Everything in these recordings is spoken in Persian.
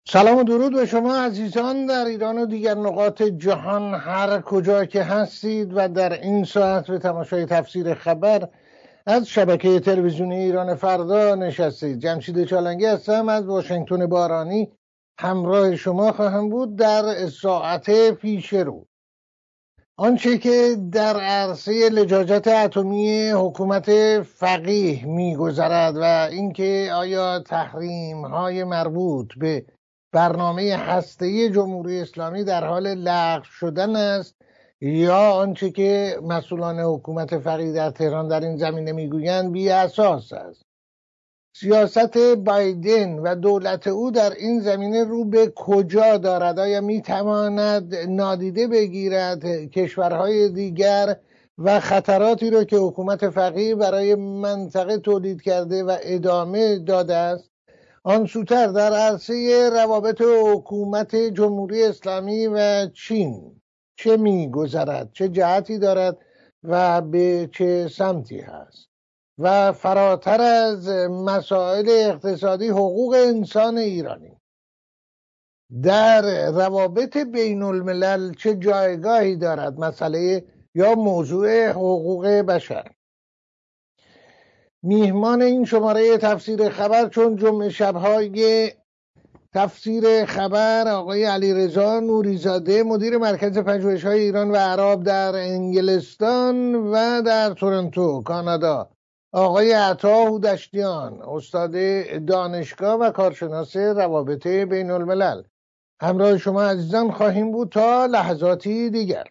سلام و درود به شما عزیزان در ایران و دیگر نقاط جهان، هر کجا که هستید و در این ساعت به تماشای تفسیر خبر از شبکه تلویزیونی ایران فردا نشستید. جمشید چالنگی هستم از واشنگتن بارانی، همراه شما خواهم بود در ساعت پیش رو. آنچه که در عرصه لجاجت اتمی حکومت فقیه می‌گذرد و اینکه آیا تحریم‌های مربوط به برنامه هسته‌ای جمهوری اسلامی در حال لغو شدن است یا آنچه که مسئولان حکومت فقیه در تهران در این زمینه میگویند بی اساس است. سیاست بایدن و دولت او در این زمینه رو به کجا دارد؟ آیا میتواند نادیده بگیرد کشورهای دیگر و خطراتی را که حکومت فقیه برای منطقه تولید کرده و ادامه داده است؟ آن سوتر در عرصه روابط حکومت جمهوری اسلامی و چین چه میگذرد؟ چه جهتی دارد و به چه سمتی هست؟ و فراتر از مسائل اقتصادی، حقوق انسان ایرانی در روابط بین الملل چه جایگاهی دارد؟ مسئله یا موضوع حقوق بشر. میهمان این شماره تفسیر خبر چون جمعه شب‌های تفسیر خبر آقای علیرضا نوریزاده، مدیر مرکز پژوهش‌های ایران و اعراب در انگلستان و در تورنتو کانادا، آقای عطا هودشتیان، استاد دانشگاه و کارشناس روابط بین الملل، همراه شما عزیزان خواهیم بود تا لحظاتی دیگر.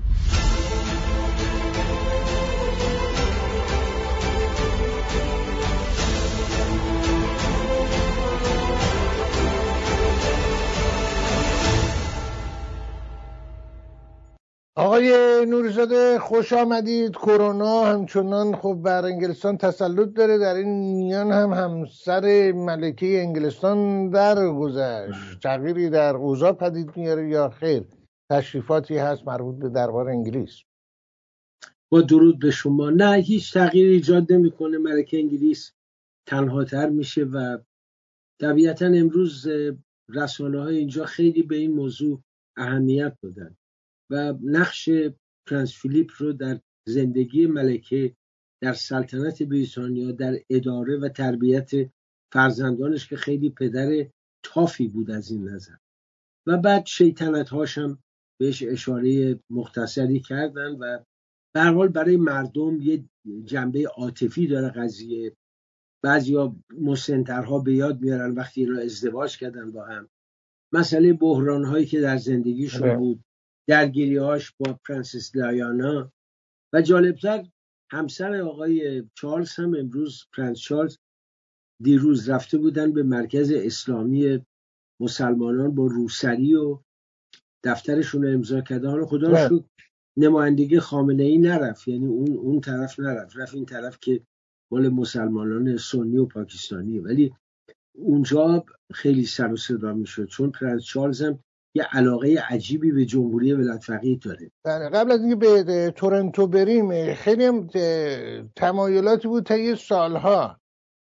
آقای نوریزاده خوش آمدید. کرونا همچنان خب بر انگلستان تسلط داره، در این میان هم همسر ملکه انگلستان درگذشت. تغییری در اوضاع پدید میاره یا خیر تشریفاتی هست مربوط به دربار انگلیس؟ با درود به شما. نه، هیچ تغییری ایجاد نمیکنه. ملکه انگلیس تنها تر میشه و طبیعتا امروز رسانه‌های اینجا خیلی به این موضوع اهمیت دادن و نقش پرنس فیلیپ رو در زندگی ملکه، در سلطنت بریتانیا، در اداره و تربیت فرزندانش که خیلی پدر تافی بود از این نظر، و بعد شیطنت هاشم بهش اشاره مختصری کردن و به هر حال برای مردم یه جنبه عاطفی داره قضیه. بعضیا مسن‌ترها به یاد میارن وقتی اینا ازدواج کردن با هم، مسئله بحران هایی که در زندگیشون بود، درگیری‌هاش با پرنسس دایانا، و جالبتر همسر آقای چارلز هم امروز، پرنس چارلز، دیروز رفته بودن به مرکز اسلامی مسلمانان با روسری و دفترشون رو امضا کردن. حالا خدا رو شکر نمایندگی خامنه‌ای نرفت، یعنی اون طرف نرفت، رفت این طرف که مال مسلمانان سنی و پاکستانی، ولی اونجا خیلی سر و صدا میشد چون پرنس چارلز هم یه علاقه عجیبی به جمهوری ولایت فقیه داره. قبل از اینکه به تورنتو بریم، خیلی هم تمایلاتی بود طی سالها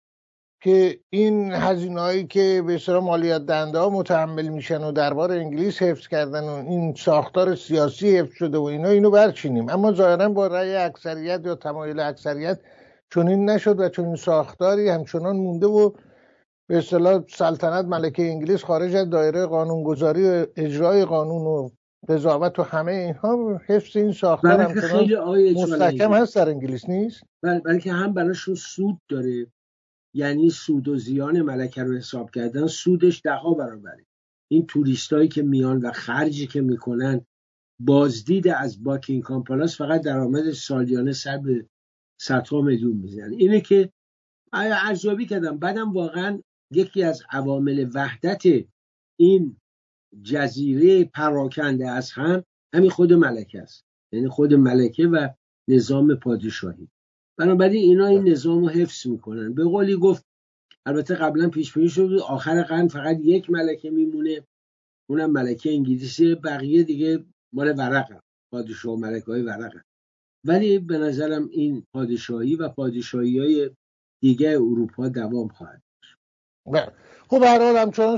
که این هزینه‌هایی که به اصطلاح مالیات دهنده ها متحمل میشن و دربار انگلیس حفظ کردن و این ساختار سیاسی حفظ شده و اینو برچینیم، اما ظاهرا با رأی اکثریت یا تمایل اکثریت چنین نشد و چنین ساختاری همچنان مونده و به اصطلاح سلطنت ملکه انگلیس خارج از دایره قانونگذاری و اجرای قانون و قضاوت و همه اینها، حفظ این ساختار همچنان مستحکم هست در انگلیس نیست، بلکه هم براشون سود داره. یعنی سود و زیان ملکه رو حساب کردن، سودش 10 برابره. این توریستایی که میان و خرجی که میکنن، بازدید از باکینگهام پالاس فقط درآمد سالیانه سر به 100 میلیون میزنن. اینه که ارزیابی کردم. بعدم واقعا یکی از عوامل وحدت این جزیره پراکنده از هم همین خود ملکه است، یعنی خود ملکه و نظام پادشاهی. بنابراین اینا این نظام رو حفظ میکنن. به قولی گفت، البته قبلا پیش بینی شد آخر قرن فقط یک ملکه میمونه، اونم ملکه انگلیسی، بقیه دیگه مال ورقه، پادشاه و ملکه های ورقه. ولی به نظرم این پادشاهی و پادشاهی های دیگه اروپا دوام خواهد. خب به هر حال همچنان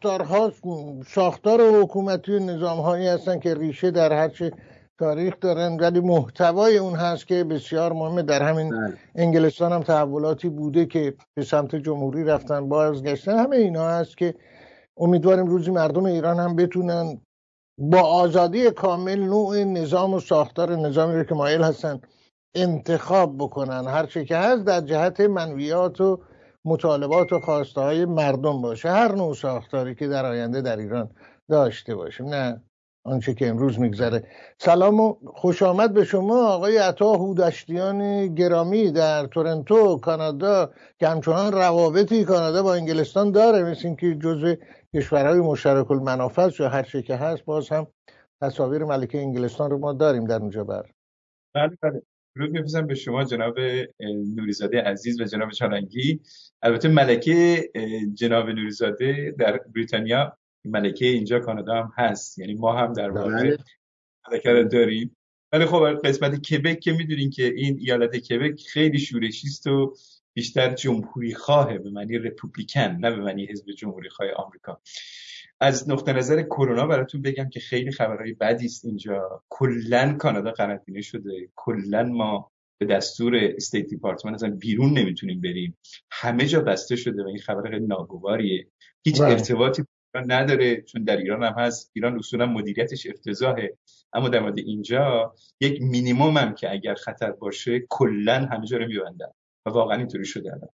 ساختار حکومتی و نظام‌هایی هستن که ریشه در هرچه تاریخ دارن، ولی محتوای اون هست که بسیار مهمه. در همین انگلستان هم تحولاتی بوده که به سمت جمهوری رفتن، بازگشتن، همه اینا هست که امیدواریم روزی مردم ایران هم بتونن با آزادی کامل نوع نظام و ساختار نظامی رو که مایل هستن انتخاب بکنن، هر چه که هست در جهت منویات و مطالبات و خواسته های مردم باشه، هر نوع ساختاری که در آینده در ایران داشته باشیم، نه آنچه که امروز میگذره. سلام و خوش آمد به شما آقای عطا هودشتیان گرامی در تورنتو کانادا، که همچنان روابطی کانادا با انگلستان داره، مثل اینکه جزو کشورهای مشترک المنافع یا هر چه که هست. باز هم تصاویر ملکه انگلستان رو ما داریم در اونجا. بله. درود می‌فرستم به شما جناب نوریزاده عزیز و جناب چالنگی. البته ملکه جناب نوریزاده در بریتانیا، ملکه اینجا کانادا هم هست، یعنی ما هم در واقع ملکه رو داریم. ولی خب قسمت کبک که میدونین که این ایالت کبک خیلی شورشی است و بیشتر جمهوری خواه، به معنی رپوبلیکن، نه به معنی حزب جمهوری خواه آمریکا. از نقطه نظر کرونا براتون بگم که خیلی خبرهای بدی است اینجا. کلا کانادا قرنطینه شده، کلا ما به دستور استیت دیپارتمنت اصلا بیرون نمیتونیم بریم، همه جا بسته شده و این خبر خیلی ناگواریه. هیچ ارتباطی نداره، چون در ایران هم هست. ایران اصولا مدیریتش افتضاحه، اما در مورد اینجا یک مینیمم هم که اگر خطر باشه کلا همه جا رو میبندن و واقعا اینطوری شده الان.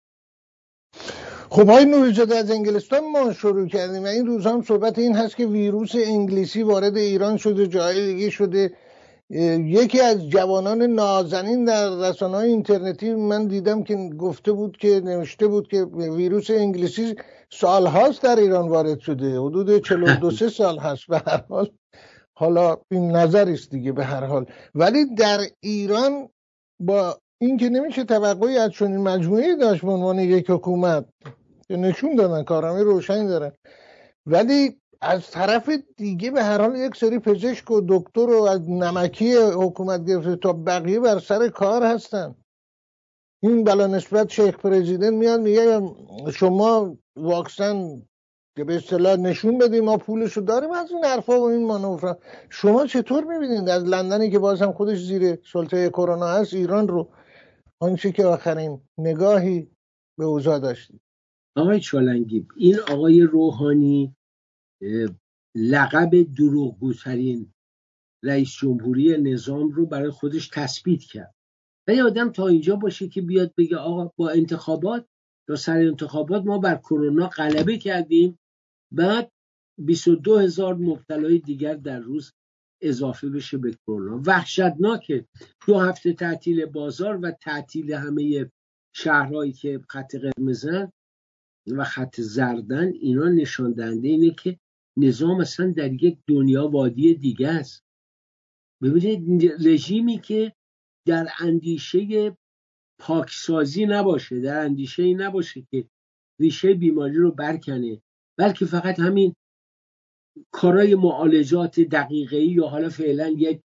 خب های نوریزاده، از انگلستان ما شروع کردیم و این روزها هم صحبت این هست که ویروس انگلیسی وارد ایران شده، جای دیگه شده. یکی از جوانان نازنین در رسانه‌های اینترنتی من دیدم که گفته بود، که نوشته بود که ویروس انگلیسی سالهاست در ایران وارد شده، حدود 42 سال هست. به هر حال حالا این نظری است دیگه، به هر حال. ولی در ایران با این که نمیشه توقعی از چنین مجموعه‌ای داشت به عنوان یک حکومت که نشون دادن کارنامه روشنی دارن، ولی از طرف دیگه به هر حال یک سری پزشک و دکتر رو از نمکی حکومت گرفته تا بقیه بر سر کار هستن. این بلا نسبت شیخ پرزیدنت میاد میگه شما واکسن که به اصطلاح نشون بدیم ما پولشو داریم، از این حرفا و این مانورا. شما چطور میبینید از لندنی که باز هم خودش زیر سلطه کرونا هست ایران رو، آنچه که آخرین نگاهی به اوضاع داشتید؟ آقای چالنگی، این آقای روحانی لقب دروغگوترین رئیس جمهوری نظام رو برای خودش تثبیت کرد. ولی آدم تا اینجا باشه که بیاد بگه آقا با انتخابات یا سر انتخابات ما بر کرونا غلبه کردیم، بعد 22,000 مبتلای دیگر در روز اضافه بشه به کرونا. وحشتناکه. 2 هفته تعطیل بازار و تعطیل همه شهرهایی که خط قرمزن و خط زردن، اینا نشان دهنده اینه که نظام اصلا در یک دنیا وادی دیگه است. ببینید رژیمی که در اندیشه پاکسازی نباشه، در اندیشه ای نباشه که ریشه بیماری رو برکنه، بلکه فقط همین کارای معالجات دقیقه‌ای یا حالا فعلا یک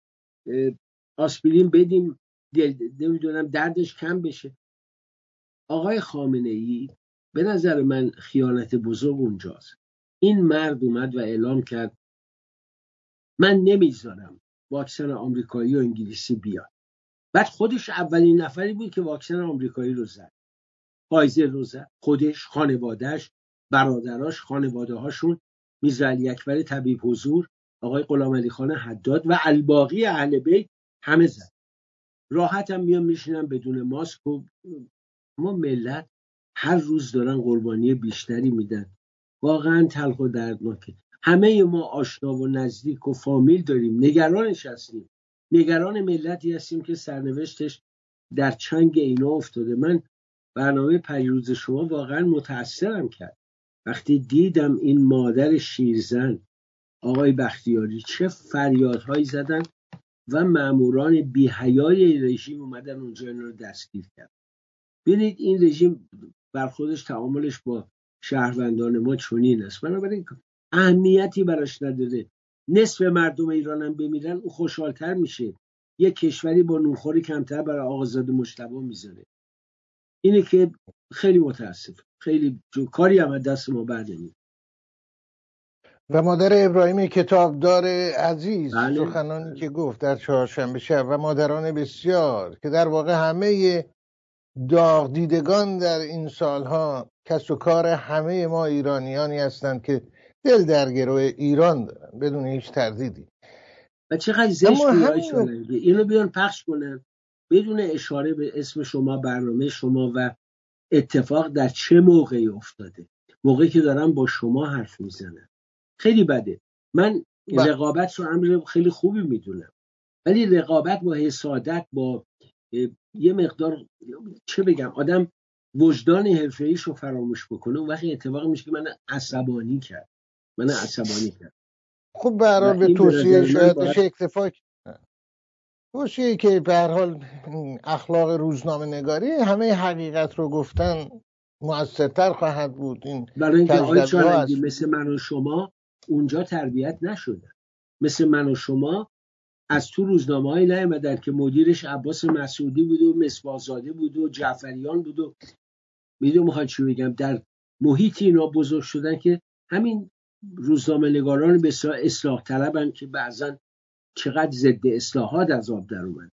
آسپرین بدیم نمیدونم دردش کم بشه. آقای خامنه‌ای به نظر من خیانت بزرگ اونجاست. این مرد اومد و اعلام کرد من نمیذارم واکسن آمریکایی و انگلیسی بیاد. بعد خودش اولین نفری بود که واکسن آمریکایی رو زد، فایزر رو زد. خودش، خانواده‌اش، برادراش، خانواده‌هاشون، میرزا علی اکبر طبیب حضور، آقای غلامعلی خان حداد و الباقی اهل بیت همه زد. راحت هم میان میشینن بدون ماسک و ما ملت هر روز دارن قربانی بیشتری میدن. واقعا تلخ و دردناکه. همه ما آشنا و نزدیک و فامیل داریم، نگرانش هستیم، نگران ملتی هستیم که سرنوشتش در چنگ اینا افتاده. من برنامه پریروز شما واقعا متأثرم کرد وقتی دیدم این مادر شیرزن آقای بختیاری چه فریادهایی زدن و ماموران بی‌حیای رژیم اومدن اونجا اینا رو دستگیر کرد. ببینید این رژیم بر خودش تعاملش با شهروندان ما چنین است، بنابراین اهمیتی براش نداره. نصف مردم ایران هم بمیرن او خوشحالتر میشه. یک کشوری با نونخوری کمتر برای آقازاده مجتبی میذاره. اینه که خیلی متاسف، خیلی کاری هم از دست ما بر نمیاد. و مادر ابراهیم کتابدار عزیز بله. سخنانی که گفت در چهارشنبه شب و مادران بسیار که در واقع همه داغ دیدگان در این سالها کسب و کار همه ما ایرانیانی هستند که دل در گروه ایران دارن بدون هیچ تردیدی. و چقدر زشت اینو بیان پخش کنن بدون اشاره به اسم شما، برنامه شما و اتفاق در چه موقعی افتاده، موقعی که دارم با شما حرف میزنم. خیلی بده. من رقابت رو امر خیلی خوبی میدونم، ولی رقابت با حسادت، با یه مقدار چه بگم، آدم وجدان حرفه‌ایش رو فراموش بکنه، اون وقتی اتفاق میشه که من عصبانی کرد. خب به هر حال به توصیه شاید بشه اکتفا توصیه که به هر حال اخلاق روزنامه نگاری همه حقیقت رو گفتن موثرتر خواهد بود. این برای اینکه آقای چالنگی مثل من و شما اونجا تربیت نشدن، مثل من و شما از تو روزنامه‌های نیامدن که مدیرش عباس مسعودی بود و مصباح‌زاده بود و جعفریان بود و میخواد چی بگم، در محیطی اینا بزرگ شدن که همین روزنامه نگاران بسیار اصلاح طلبن که بعضا چقدر ضد اصلاحات از آب در اومد.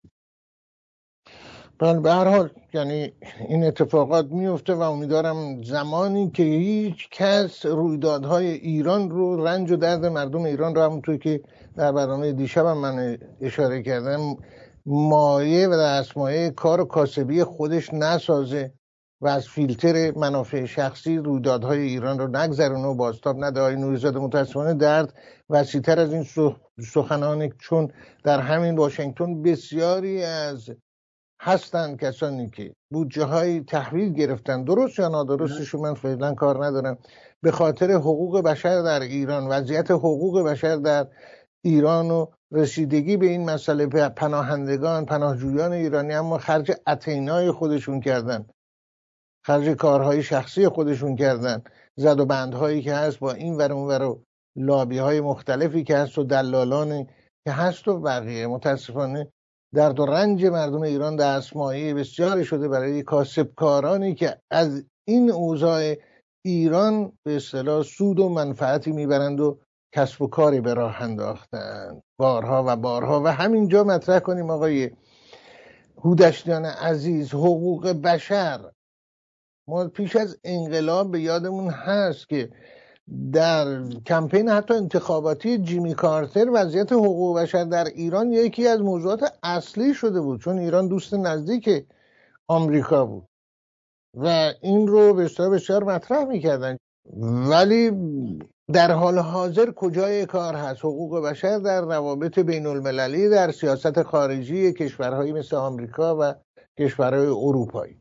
به هر حال یعنی این اتفاقات میفته و امیدوارم زمانی که هیچ کس رویدادهای ایران رو، رنج و درد مردم ایران رو، همونطور که در برنامه دیشبم من اشاره کردم، مایه و دستمایه کار و کاسبی خودش نسازه و از فیلتر منافع شخصی رویدادهای ایران رو نگذرونه و بازتاب نده. آقای نوری‌زاده متاسفانه درد وسیع‌تر از این سخنانه، چون در همین واشنگتن بسیاری از هستند کسانی که بودجه های تحویل گرفتن، درست یا نادرستشو من فعلا کار ندارم، به خاطر حقوق بشر در ایران، وضعیت حقوق بشر در ایران و رسیدگی به این مسئله پناهندگان، پناهجویان ایرانی، اما خرج اتینای خودشون کردن، خرج کارهای شخصی خودشون کردن، زد و بندهایی که هست با این ور اون ور و لابی های مختلفی که هست و دلالانی که هست و بقیه. متاسفانه درد و رنج مردم ایران دستمایه بسیاری شده برای کاسبکارانی که از این اوضاع ایران به اصطلاح سود و منفعتی میبرند و کسب و کاری به راه انداختند بارها و بارها. و همینجا مطرح کنیم آقای هودشتیان عزیز، حقوق بشر، ما پیش از انقلاب به یادمون هست که در کمپین حتی انتخاباتی جیمی کارتر وضعیت حقوق بشر در ایران یکی از موضوعات اصلی شده بود، چون ایران دوست نزدیک آمریکا بود و این رو بسیار مطرح میکردن. ولی در حال حاضر کجای کار هست حقوق بشر در روابط بین المللی، در سیاست خارجی کشورهایی مثل آمریکا و کشورهای اروپایی؟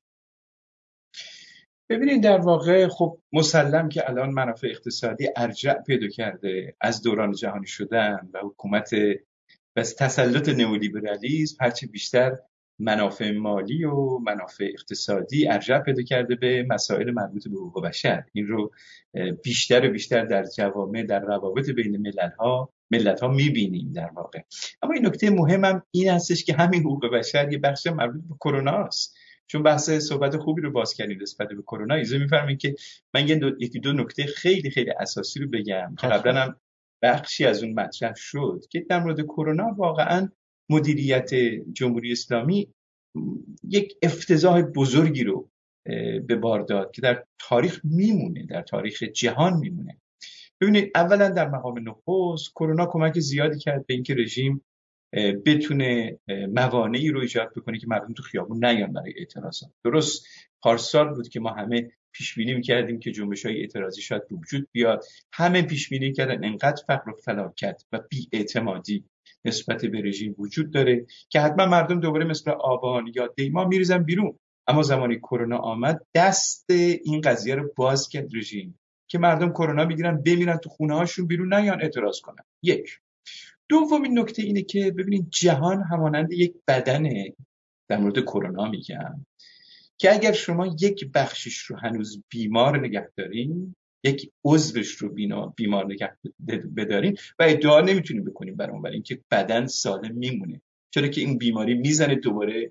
ببینید در واقع خب مسلم که الان منافع اقتصادی ارجع پیدا کرده از دوران جهانی شدن و حکومت بس تسلط نئولیبرالیسم، هرچی بیشتر منافع مالی و منافع اقتصادی ارجع پیدا کرده به مسائل مربوط به حقوق بشر. این رو بیشتر و بیشتر در جوامع، در روابط بین ملت ها میبینیم در واقع. اما این نکته مهمم این هستش که همین حقوق بشر یه بخش مربوط به کرونا است. چون بحث صحبت خوبی رو باز کردیم نسبت به کرونا، اجازه می‌فرمایید که من یکی دو نکته خیلی خیلی اساسی رو بگم که قبلا هم بخشی از اون مطرح شد که در مورد کرونا واقعا مدیریت جمهوری اسلامی یک افتضاح بزرگی رو به بار داد که در تاریخ میمونه، در تاریخ جهان میمونه. ببینید اولا در مقام نخست کرونا کمک زیادی کرد به اینکه رژیم بتونه موانعی رو ایجاد بکنه که مردم تو خیابون نیان برای اعتراضات. درست پارسال بود که ما همه پیش بینی می‌کردیم که جنبش‌های اعتراضی شاید به وجود بیاد، همه پیش بینی کردن انقدر فقر و فلاکت و بی‌اعتمادی نسبت به رژیم وجود داره که حتما مردم دوباره مثل آبان یا دیما میریزن بیرون. اما زمانی کرونا آمد دست این قضیه رو باز کرد رژیم که مردم کرونا میگیرن بمیرن تو خونه‌هاشون، بیرون نیان اعتراض کنن. یک. دومین نکته اینه که ببینید جهان همانند یک بدنه، در مورد کرونا میگم، که اگر شما یک بخشش رو هنوز بیمار نگه دارین، یک عضوش رو بیمار نگه بدارین و ادعا نمیتونیم بکنیم برای اینکه بدن سالم میمونه، چرا که این بیماری میزنه دوباره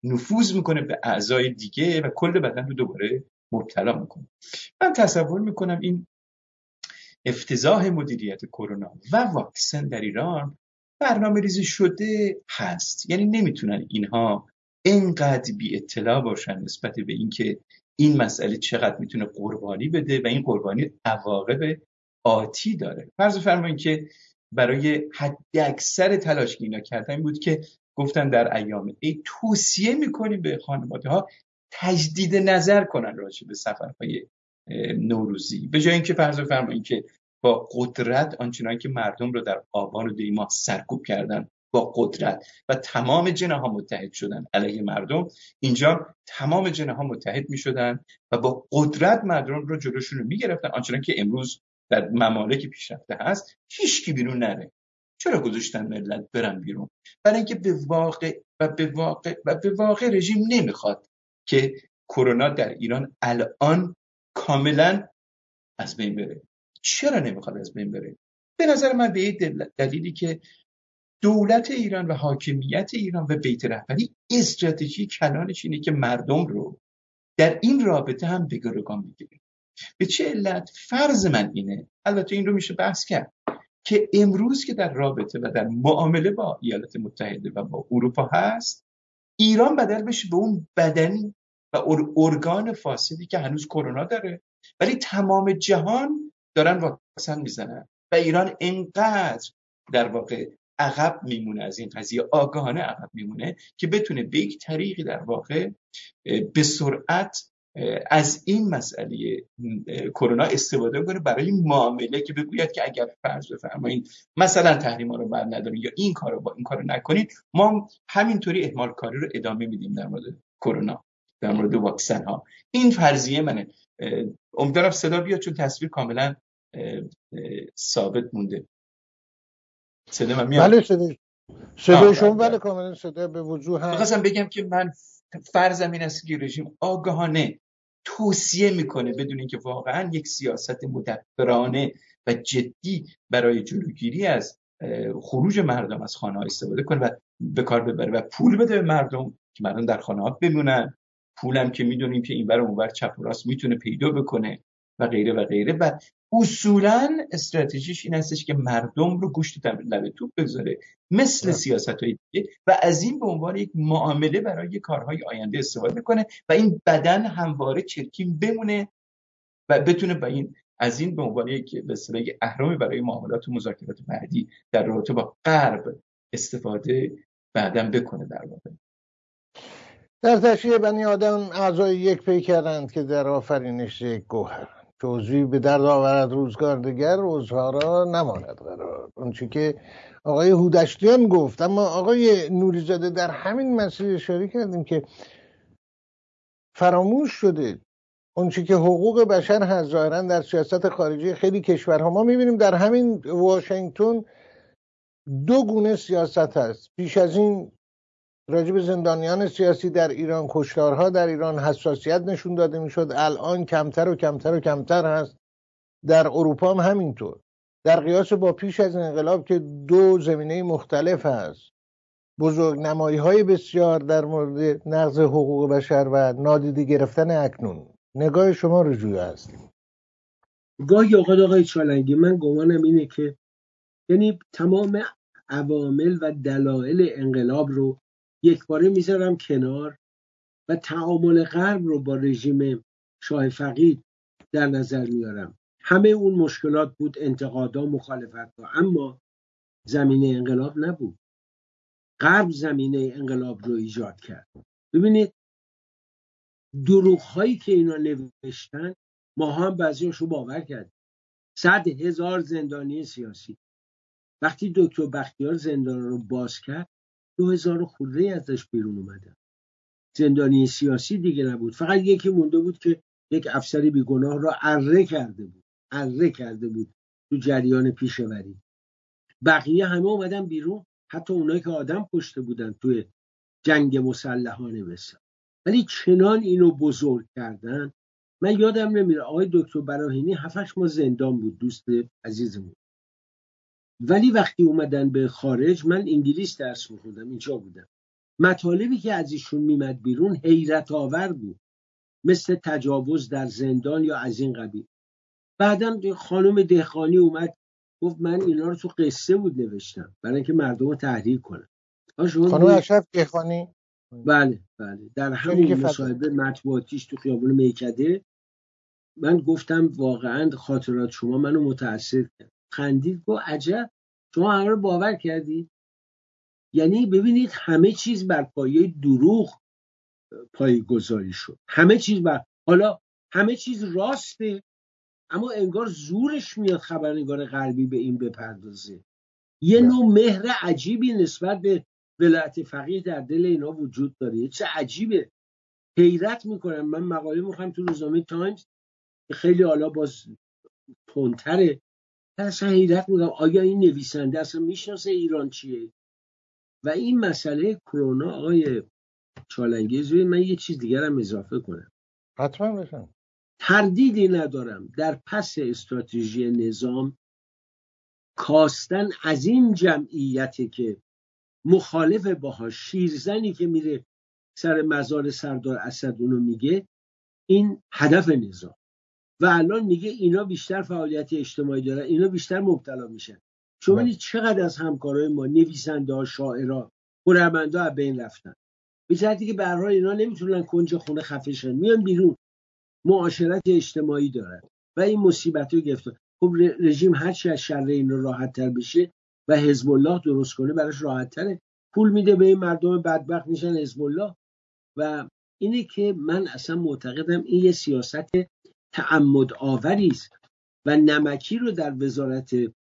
نفوذ میکنه به اعضای دیگه و کل بدن رو دوباره مبتلا میکنه. من تصور میکنم این افتضاح مدیریت کرونا و واکسن در ایران برنامه ریزی شده هست. یعنی نمیتونن اینها اینقدر بی اطلاع باشن نسبت به اینکه این مسئله چقدر میتونه قربانی بده و این قربانی عواقب آتی داره. فرض فرمایید که برای حد اکثر تلاش که اینا کردن بود که گفتن در ایام عید توصیه میکنیم به خانواده ها تجدید نظر کنن راجع به سفرهای نوروزی، به جای اینکه فرض فرمایید که با قدرت آنچنانی که مردم رو در آبان و دی ماه سرکوب کردن با قدرت و تمام جناح متحد شدن علیه مردم، اینجا تمام جناح متحد می شدن و با قدرت مردم رو جلوشون رو می گرفتن. آنچنان که امروز در ممالک پیشرفته هست هیچ کی بیرون نره. چرا گذاشتن ملت برن بیرون؟ برای اینکه به واقع رژیم نمیخواد که کرونا در ایران الان کاملا از بین بره. چرا نمیخواد از بین بره؟ به نظر من به این دلیلی که دولت ایران و حاکمیت ایران و بیت رهبری استراتژی کلانش اینه که مردم رو در این رابطه هم به گروگان بگیره. به چه علت؟ فرض من اینه، البته این رو میشه بحث کرد، که امروز که در رابطه و در معامله با ایالات متحده و با اروپا هست، ایران بدل بشه به اون بدنی و ارگان فاسدی که هنوز کرونا داره، ولی تمام جهان دارن واکسن میزنن و ایران اینقدر در واقع عقب میمونه از این قضیه، آگاهانه عقب میمونه که بتونه به یک طریقی در واقع به سرعت از این مسئله کرونا استفاده کنه برای معامله، که بگوید که اگر فرض بفرمایید مثلا تحریما رو بر ندارین یا این کارو با این کارو نکنین، ما همینطوری اهمال کاری رو ادامه میدیم در مورد کرونا، در مورد واکسن ها. این فرضیه منه. امیدوارم صدا بیاد چون تصویر کاملا ثابت مونده. صدا من میاد؟ بله صدای شما بله کاملا صدا به وضوح هست. می‌خواستم بگم که من فرضم این است که رژیم آگاهانه توصیه میکنه بدون اینکه واقعا یک سیاست مدبرانه و جدی برای جلوگیری از خروج مردم از خانه‌ها استفاده کنه و به کار ببره و پول بده به مردم که مردم در خانه‌ها بمونن. پولم که میدونیم که این ور اون ور چپ و راست میتونه پیدا بکنه و غیره و غیره. و اصولاً استراتژیش این هستش که مردم رو گوشت لب توپ بگذاره مثل سیاست‌های دیگه و از این به عنوان یک معامله برای کارهای آینده استفاده کنه و این بدن همواره چرکین بمونه و بتونه با این از این به عنوان یک به اصطلاح اهرامی برای معاملات و مذاکرات بعدی در رابطه با غرب استفاده بعداً بکنه. در واقع در تشریح بنی آدم اعضای یک پیکرند که در آفرینش یک گوهر که عضوی به درد آورد روزگار دگر عضوها را نماند قرار. اون چی که آقای هودشتیان گفت. اما آقای نوریزاده در همین مسیر اشاره کردیم که فراموش شده اون چی که حقوق بشر هست ظاهراً در سیاست خارجی خیلی کشورها. ما میبینیم در همین واشنگتن دو گونه سیاست هست. پیش از این راجع به زندانیان سیاسی در ایران، کشتارها در ایران حساسیت نشون داده میشد. الان کمتر و کمتر و کمتر هست. در اروپا هم همینطور. در قیاس با پیش از انقلاب که دو زمینه مختلف هست، بزرگ نمایی های بسیار در مورد نقض حقوق بشر و نادیده گرفتن اکنون. نگاه شما رجوع است؟ گاهی اوقات آقای چالنگی من گمانم اینه که یعنی تمام عوامل و دلایل انقلاب رو یک باره میذارم کنار و تعامل غرب رو با رژیم شاه فقید در نظر میارم. همه اون مشکلات بود، انتقادها، مخالفتها، اما زمینه انقلاب نبود. غرب زمینه انقلاب رو ایجاد کرد. ببینید دروغ هایی که اینا نوشتن ما هم بعضیاش رو باور کردیم. 100,000 زندانی سیاسی. وقتی دکتر بختیار زندان رو باز کرد 2,000 خورده ازش بیرون اومدن. زندانی سیاسی دیگه نبود، فقط یکی مونده بود که یک افسر بیگناه رو اره کرده بود تو جریان پیشوری. بقیه همه اومدن بیرون، حتی اونایی که آدم کشته بودن توی جنگ مسلحانه مثلا. ولی چنان اینو بزرگ کردن. من یادم نمیره آقای دکتر براهینی 7-8 ماه زندان بود، دوست عزیزمون. ولی وقتی اومدن به خارج، من انگلیس درس می‌خوندم، اینجا بودم، مطالبی که از ایشون میمد بیرون حیرت آور بود، مثل تجاوز در زندان یا از این قبیل. بعدم خانم دهقانی اومد گفت من اینا رو تو قصه بود نوشتم برای اینکه مردم رو تحریک کنم. خانم اشرف دهقانی؟ بله در همون مصاحبه مطبوعاتیش تو خیابون میکده من گفتم واقعا خاطرات شما منو متاثر کرد. خندید گفت عجب شما همه رو باور کردی؟ یعنی ببینید همه چیز بر پایه دروغ پایه‌گذاری شد، همه چیز حالا همه چیز راسته، اما انگار زورش میاد خبرنگار غربی به این بپردازه. یه نوع مهر عجیبی نسبت به ولایت فقیه در دل اینا وجود داره. چه عجیبه، حیرت میکنم. من مقاله میخوام تو روزنامه تایمز که خیلی حالا باز تندتره، اصلا حیرت میکنم آیا این نویسنده اصلا میشناسه ایران چیه؟ و این مسئله کرونا آقای چالنگی، من یه چیز دیگر هم اضافه کنم. حتما بشن. تردیدی ندارم در پس استراتژی نظام کاستن از این جمعیتی که مخالف باهاش، شیرزنی که میره سر مزار سردار اسد اونو میگه، این هدف نظام. و الان میگه اینا بیشتر فعالیت اجتماعی دارن، اینا بیشتر مبتلا میشن. شما ببینید چقدر از همکارای ما، نویسنده ها، شاعرها، هنرمندا از بین رفتن. به جهتی که به هر حال اینا نمیتونن کنج خونه خفه شن، میان بیرون، معاشرت اجتماعی دارن و این مصیبت رو گرفته. خب رژیم هر چی از شر این راحت تر بشه و حزب الله درست کنه براش راحت تره، پول میده به این مردم بدبخت میشن حزب الله. و اینه که من اصلا معتقدم این یه سیاست تعمد آوری است و نمکی رو در وزارت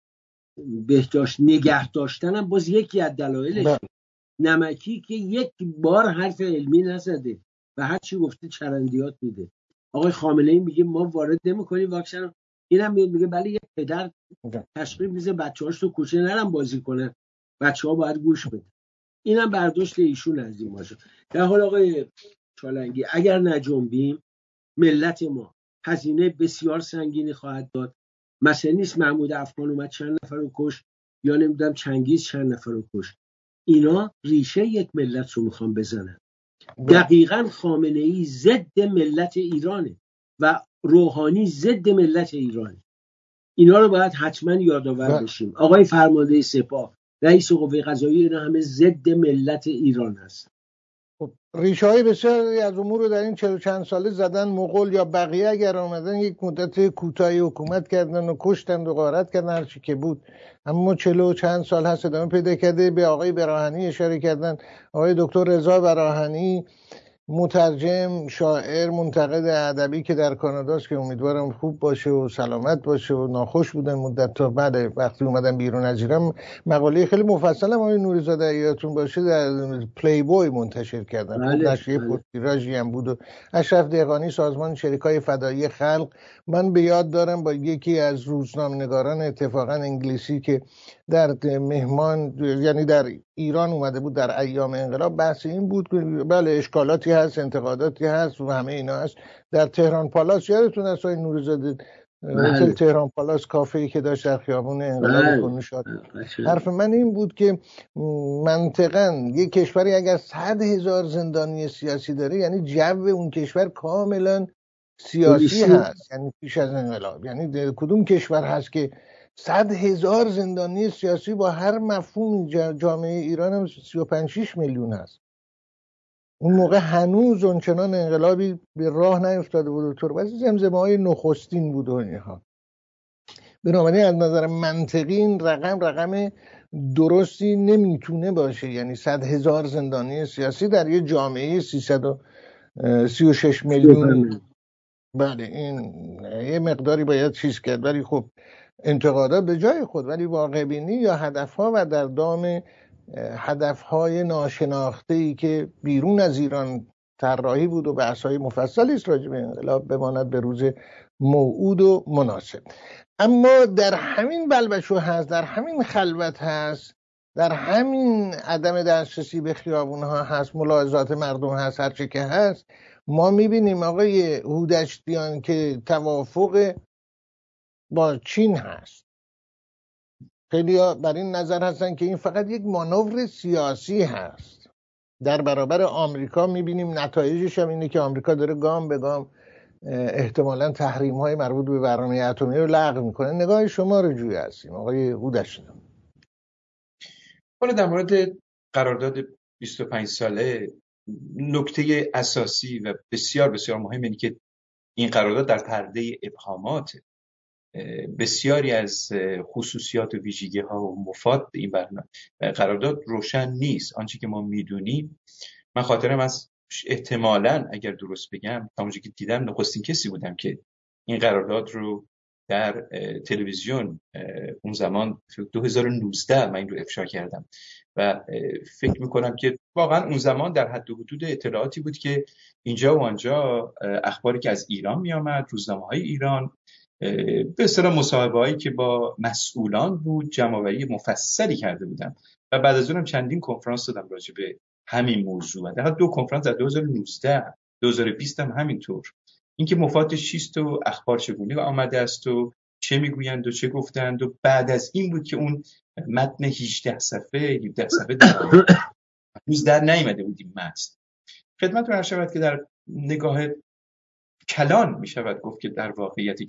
بهداشت نگه داشتن هم باز یکی از دلایلش. نمکی که یک بار حرف علمی نزده و هر چی گفته چرندیات میده. آقای خامنه‌ای میگه ما وارد نمی‌کنیم واکسن رو، اینم میگه بله یک پدر تشریف میزه بچه‌هاش تو کوچه نرن بازی کنن، بچه‌ها باید گوش بدن. اینم برداشت ایشون از این باشه. در حال آقای چالنگی اگر نجنبیم ملت ما هزینه بسیار سنگینی خواهد داد. مثلا نیست محمود افغان اومد چند نفر رو کش یا نمیدونم چنگیز چند نفر رو کش. اینا ریشه یک ملت رو میخوان بزنن. دقیقاً خامنه‌ای ضد ملت ایرانه و روحانی ضد ملت ایرانه. اینا رو باید حتما یادآور بشیم. آقای فرمانده سپاه، رئیس قوه قضاییه، اینا همه ضد ملت ایران هست. ریشه های بسیاری از امور رو در این 40 چند ساله زدن. مغول یا بقیه اگر آمدن یک مدت کوتاهی حکومت کردن و کشتن و غارت کردن هر چی که بود، اما 40 چند سال هست ادامه پیدا کرده. به آقای براهنی اشاره کردن. آقای دکتر رضا براهنی، مترجم، شاعر، منتقد ادبی که در کاناداست که امیدوارم خوب باشه و سلامت باشه و ناخوش بودن مدت تا بعد وقتی اومدن بیرون از ایران. مقاله خیلی مفصل آقای نوری‌زاده یادتون باشه در پلی بوی منتشر کردن. خوب نشریه پرتیراژی هم بود. و اشرف دهقانی، سازمان شریکای فدایی خلق، من به یاد دارم با یکی از روزنامه‌نگاران اتفاقا انگلیسی که در مهمان یعنی در ایران اومده بود در ایام انقلاب، بحث این بود که بله اشکالاتی هست، انتقاداتی هست و همه اینا هست. در تهران پالاس یادتون هست آقای نوری‌زاده، هتل تهران پالاس، کافه‌ای که داشت در خیابون انقلاب کنوشات. حرف من این بود که منطقاً یک کشوری اگر 100,000 زندانی سیاسی داره یعنی جو اون کشور کاملا سیاسی هست، یعنی پیش از انقلاب. یعنی کدوم کشور هست که 100,000 زندانی سیاسی با هر مفهوم؟ جامعه ایران هم 35-6 میلیون هست. اون موقع هنوز اونچنان انقلابی به راه نیفتاده بود و طور بسی زمزمه‌های نخستین بود و اینها. بنابراین از نظر منطقی این رقم درستی نمیتونه باشه. یعنی 100,000 زندانی سیاسی در یه جامعه 336 میلیون. بله این یه مقداری باید چیز کرد، ولی خب انتقادات به جای خود، ولی واقع بینی یا هدفها و در دام هدفهای ناشناخته‌ای که بیرون از ایران طراحی بود و بحث‌های مفصلی است راجع به انقلاب بماند به روز موعود و مناسب. اما در همین بلبشو هست، در همین خلوت هست، در همین عدم دسترسی به خیابون‌ها هست، ملاحظات مردم هست، هرچه که هست، ما می‌بینیم آقای هودشتیان که توافق با چین هست. خیلی ها بر این نظر هستن که این فقط یک مانور سیاسی هست در برابر آمریکا میبینیم نتایجش هم اینه که آمریکا داره گام به گام احتمالاً تحریم‌های مربوط به برنامه اتمی رو لغو میکنه. نگاه شما رو جوی هستیم آقای هودشتان. حالا در مورد قرارداد 25 ساله نکته اساسی و بسیار بسیار مهم اینه که این قرارداد در پرده ابهامات بسیاری از خصوصیات و ویژگی‌ها و مفاد این برنامه قرارداد روشن نیست. آنچه که ما میدونیم، من خاطرم از احتمالاً اگر درست بگم همونجوری که دیدم نخستین کسی بودم که این قرارداد رو در تلویزیون اون زمان 2019 من این رو افشا کردم و فکر میکنم که واقعا اون زمان در حد و حدود اطلاعاتی بود که اینجا و آنجا اخباری که از ایران میامد، روزنامه‌های ایران، به اصطلاح مصاحبه‌هایی که با مسئولان بود، جمع‌آوری مفصلی کرده بودم و بعد از اونم چندین کنفرانس دادم راجع به همین موضوع. در حد 2 کنفرانس در 2019 2020 هم همینطور. اینکه مفادش چیست و اخبار چگونه آمده است و چه میگویند و چه گفتند و بعد از این بود که اون متن 18 صفحه هنوز در نیامده بود این متن. خدمتتون عرض شود که در نگاه کلام می شود گفت که در واقعیت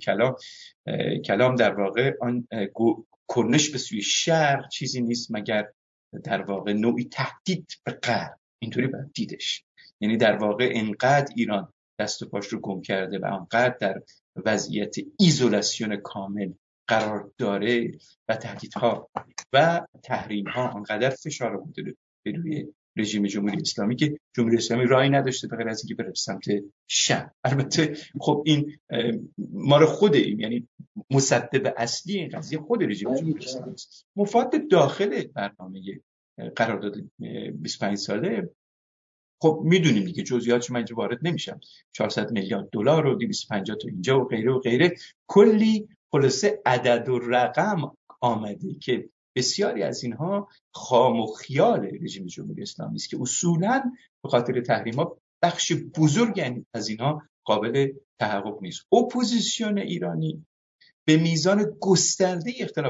کلام در واقع آن کرنش به سوی شر چیزی نیست مگر در واقع نوعی تهدید به غرب. اینطوری باید دیدش. یعنی در واقع انقدر ایران دست و پاش رو گم کرده و انقدر در وضعیت ایزولاسیون کامل قرار داره و تهدیدها و تحریم‌ها انقدر فشار آورده به روی رژیم جمهوری اسلامی که جمهوری اسلامی راهی نداشته به غیر از اینکه بره سمت شر. البته خب این مال خود این، یعنی مسبب اصلی این قضیه خود رژیم جمهوری اسلامی است. مفاد داخل برنامه قرارداد 25 ساله خب میدونیم دیگه، جزئیاتش من اینجا وارد نمیشم. 400 میلیارد دلار و 250 تا اینجا و غیره و غیره، کلی خلاصه عدد و رقم آمده که بسیاری از اینها خام و خیال رژیم جمهوری اسلامی است که اصولاً به خاطر تحریم‌ها بخش بزرگ از اینها قابل تحقق نیست. اپوزیسیون ایرانی به میزان گسترده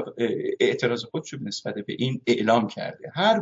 اعتراض خودش رو نسبت به این اعلام کرده. هر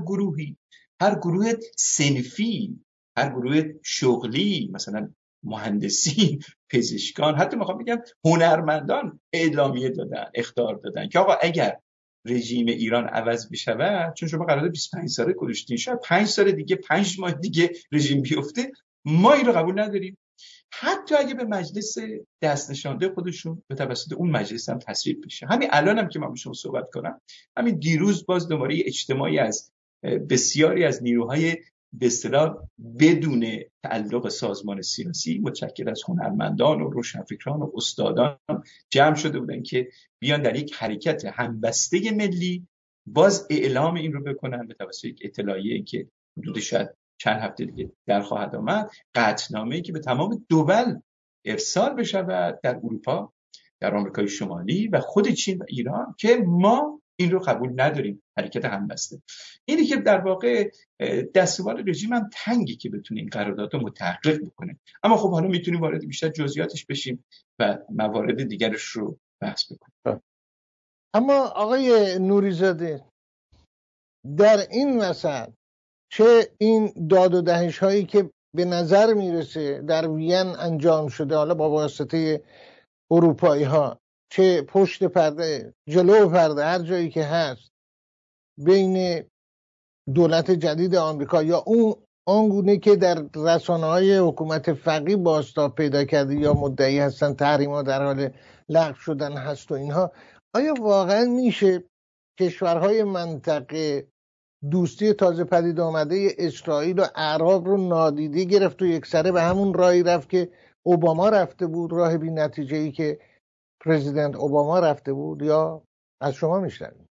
گروه صنفی، هر گروه شغلی، مثلا مهندسی، پزشکان، حتی میخوام بگم هنرمندان اعلامیه دادن، اخطار دادن که آقا اگر رژیم ایران عوض بشود، چون شما قرارداد 25 ساله گذاشتین، شاید 5 سال دیگه 5 ماه دیگه رژیم بیفته، ما این رو قبول نداریم. حتی اگه به مجلس دست نشانده خودشون به توسط اون مجلس هم تصویب بشه. همین الانم که من با شما صحبت کنم، همین دیروز باز دوباره اجتماعی از بسیاری از نیروهای به اصطلاح بدون تعلق سازمان سیاسی متشکل از هنرمندان و روشنفکران و استادان جمع شده بودن که بیان در یک حرکت همبسته ملی باز اعلام این رو بکنن به توسط یک اطلاعیه‌ای که حدود شاید چند هفته دیگه در خواهد آمد، قطعنامه‌ای که به تمام دول ارسال بشود در اروپا، در آمریکای شمالی و خود چین و ایران که ما این رو قبول نداریم، حرکت همبسته. اینی که در واقع دستوال رژیم هم تنگی که بتونه این قرارداد رو متحقق بکنه. اما خب حالا میتونیم وارد بیشتر جزئیاتش بشیم و موارد دیگرش رو بحث بکنیم. اما آقای نوری‌زاده، در این وسط چه این داد و دهش هایی که به نظر میرسه در وین انجام شده، حالا با واسطه اروپایی ها، چه پشت پرده، جلو پرده، هر جایی که هست، بین دولت جدید آمریکا یا اون آنگونه که در رسانه‌های حکومت فقیه بازتاب پیدا کرده یا مدعی هستن تحریم‌ها در حال لغو شدن هست و اینها، آیا واقعا میشه کشورهای منطقه دوستی تازه پدید آمده اسرائیل و عرب رو نادیده گرفت و یکسره به همون راهی رفت که اوباما رفته بود، راه بی نتیجه‌ای که پرزیدنت اوباما رفته بود؟ یا از شما میشنویم؟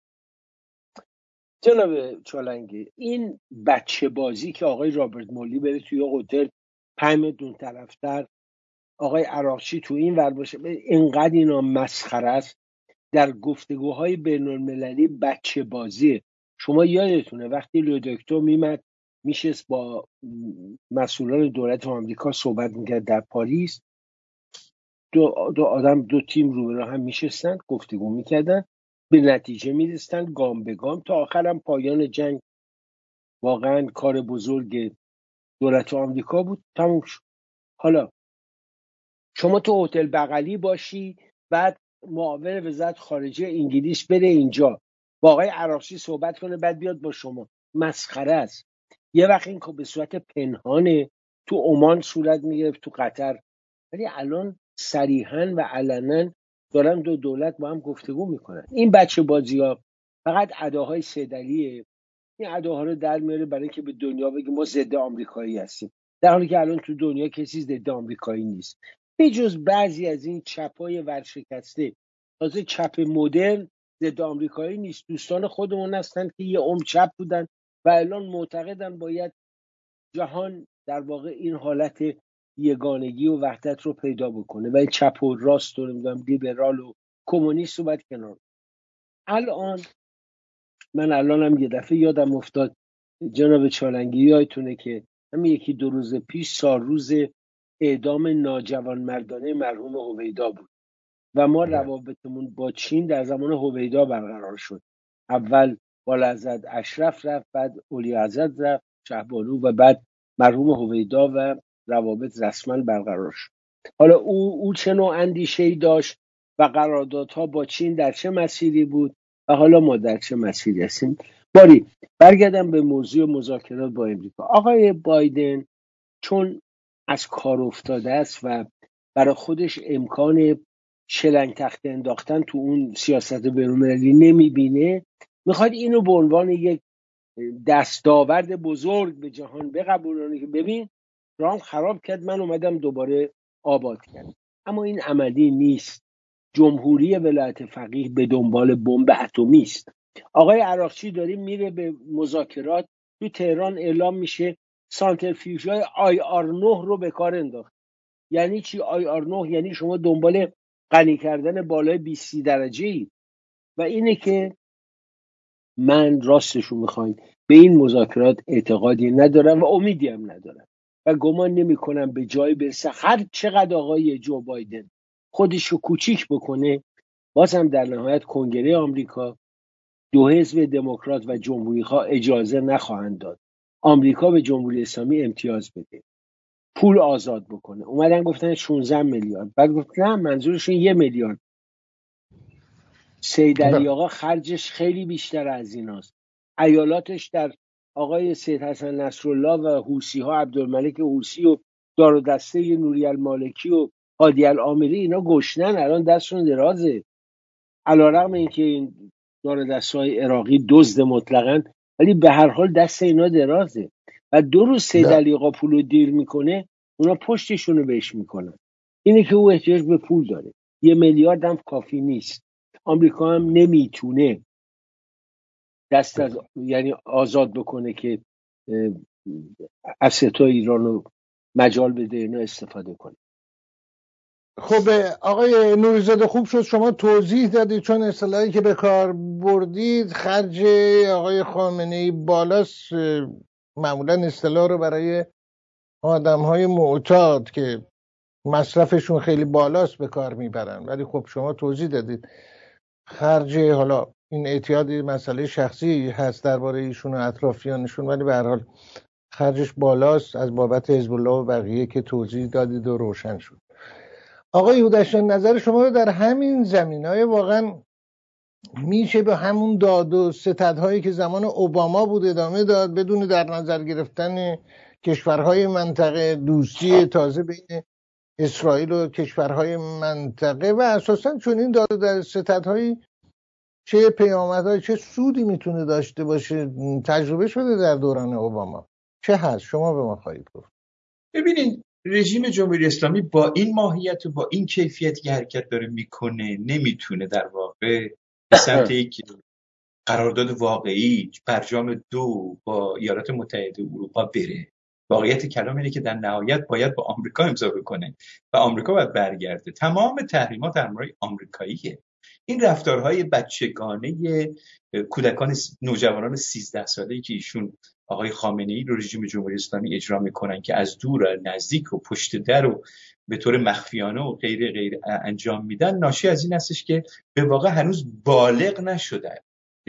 جناب چالنگی، این بچه بازی که آقای رابرت مولی بره توی هتل 5 میلیون طرفدار، آقای عراقچی تو این ور باشه، اینقدر اینا مسخره است. در گفتگوهای بین المللی بچه بازیه. شما یادتونه وقتی لودکتو میمد میشست با مسئولان دولت آمریکا صحبت میکرد در پاریس، دو آدم، دو تیم روبرو هم میشستن گفتگو میکردن، به نتیجه میرسن گام به گام تا آخرم پایان جنگ. واقعا کار بزرگ دولت آمریکا بود، تموم شد. حالا شما تو هتل بغلی باشی، بعد معاون وزارت خارجه انگلیس بره اینجا با آقای عراقچی صحبت کنه، بعد بیاد با شما، مسخره است. یه وقت این که به صورت پنهانه تو عمان صورت میگرفت، تو قطر، ولی الان صریحاً و علنا دارن دو دولت با هم گفتگو میکنن. این بچه بازی ها فقط اداهای صیدلیه، این اداها رو در میاره برای اینکه به دنیا بگه ما ضد آمریکایی هستیم، در حالی که الان تو دنیا کسی ضد آمریکایی نیست به جز بعضی از این چپای ورشکسته. تازه چپ مدرن ضد آمریکایی نیست، دوستان خودمون هستن که یه عمر چپ بودن و الان معتقدن باید جهان در واقع این حالت یگانگی و وحدت رو پیدا بکنه و این چپ و راست و نمیدونم لیبرال و کمونیست رو باید کنار. الانم یه دفعه یادم افتاد جناب چالنگی، یادتونه که همین یکی دو روز پیش سالروز اعدام ناجوانمردانه مرحوم هویدا بود و ما روابطمون با چین در زمان هویدا برقرار شد. اول بالحضرت اشرف رفت، بعد اولیاءحضرت رفت شهبانو و بعد مرحوم هویدا و روابط رسما برقرار شد. حالا او چه نوع اندیشه‌ای داشت و قراردادها با چین در چه مسیری بود و حالا ما در چه مسیری هستیم. باری برگردم به موضوع مذاکرات با امریکا. آقای بایدن چون از کار افتاده است و برای خودش امکان شلنگ تخته انداختن تو اون سیاست بین‌المللی نمیبینه، میخواد اینو به عنوان یک دستاورد بزرگ به جهان بقبولونه که ببین ترامپ خراب کرد، من اومدم دوباره آباد کردم. اما این عملی نیست. جمهوری ولایت فقیه به دنبال بمب اتمی است. آقای عراقچی داره میره به مذاکرات، تو تهران اعلام میشه سانتریفیوژهای IR9 رو به کار انداخت. یعنی چی IR9؟ یعنی شما دنبال غنی کردن بالای 20 درجه ای و اینه که من راستشو میخواین به این مذاکرات اعتقادی ندارم و امیدی هم ندارم و گمان نمی کنم به جای برسه. هر چقدر آقای جو بایدن خودشو کوچیک بکنه، بازم در نهایت کنگره آمریکا، دو حزب دموکرات و جمهوری خواه اجازه نخواهند داد آمریکا به جمهوری اسلامی امتیاز بده، پول آزاد بکنه. اومدن گفتن 16 میلیارد، بعد گفتن نه منظورشون 1 میلیارد. سید علی آقا خرجش خیلی بیشتر از ایناست. ایالاتش در آقای سید حسن نصرالله و حوثی ها، عبدالملک حوثی و دار و دسته نوری المالکی و هادی العامری، اینا گشنن الان دستشون درازه. علیرغم اینکه این دار و دسته های عراقی دزد مطلقاً، ولی به هر حال دست اینا درازه و 2 روز سید علی آقا پولو دیر میکنه، اونا پشتشونو بهش میکنن. اینه که او احتیاج به پول داره. 1 میلیارد هم کافی نیست. آمریکا هم نمیتونه دست از یعنی آزاد بکنه که اسیتای ایران رو مجال بده اینا استفاده کنه. خب آقای نوری‌زاده خوب شد شما توضیح دادید، چون اصطلاحی که به کار بردید خرج آقای خامنه‌ای بالاست، معمولا اصطلاح رو برای آدم‌های معتاد که مصرفشون خیلی بالاست به کار میبرن، ولی خب شما توضیح دادید خرج، حالا این اعتیاد مسئله شخصی هست درباره ایشون و اطرافیانشون، ولی به هر حال خرجش بالاست از بابت حزب الله و بقیه که توضیح دادید و روشن شد. آقای هودشان نظر شما رو در همین زمینه‌های واقعا میشه به همون داد و ستدهایی که زمان اوباما بود ادامه داد بدون در نظر گرفتن کشورهای منطقه، دوستی تازه بین اسرائیل و کشورهای منطقه و اساساً چون این داد و ستدهایی چه پیامدهای چه سودی میتونه داشته باشه تجربه شده در دوران اوباما. چه هست شما به ما خواهید گفت؟ ببینید رژیم جمهوری اسلامی با این ماهیت و با این کیفیت که حرکت داره میکنه نمیتونه در واقع به سمت یک قرارداد واقعی برجام 2 با ایالات متحده اروپا بره. واقعیت کلام اینه که در نهایت باید با آمریکا امضا بکنه و آمریکا باید برگرده. تمام تحریمات در مورد آمریکاییه. این رفتارهای بچگانه کودکان نوجوانان 13 ساله‌ای که ایشون آقای خامنه‌ای رو رژیم جمهوری اسلامی اجرا میکنن که از دور نزدیک و پشت در و به طور مخفیانه و غیر انجام میدن، ناشی از این هستش که به واقع هنوز بالغ نشدن.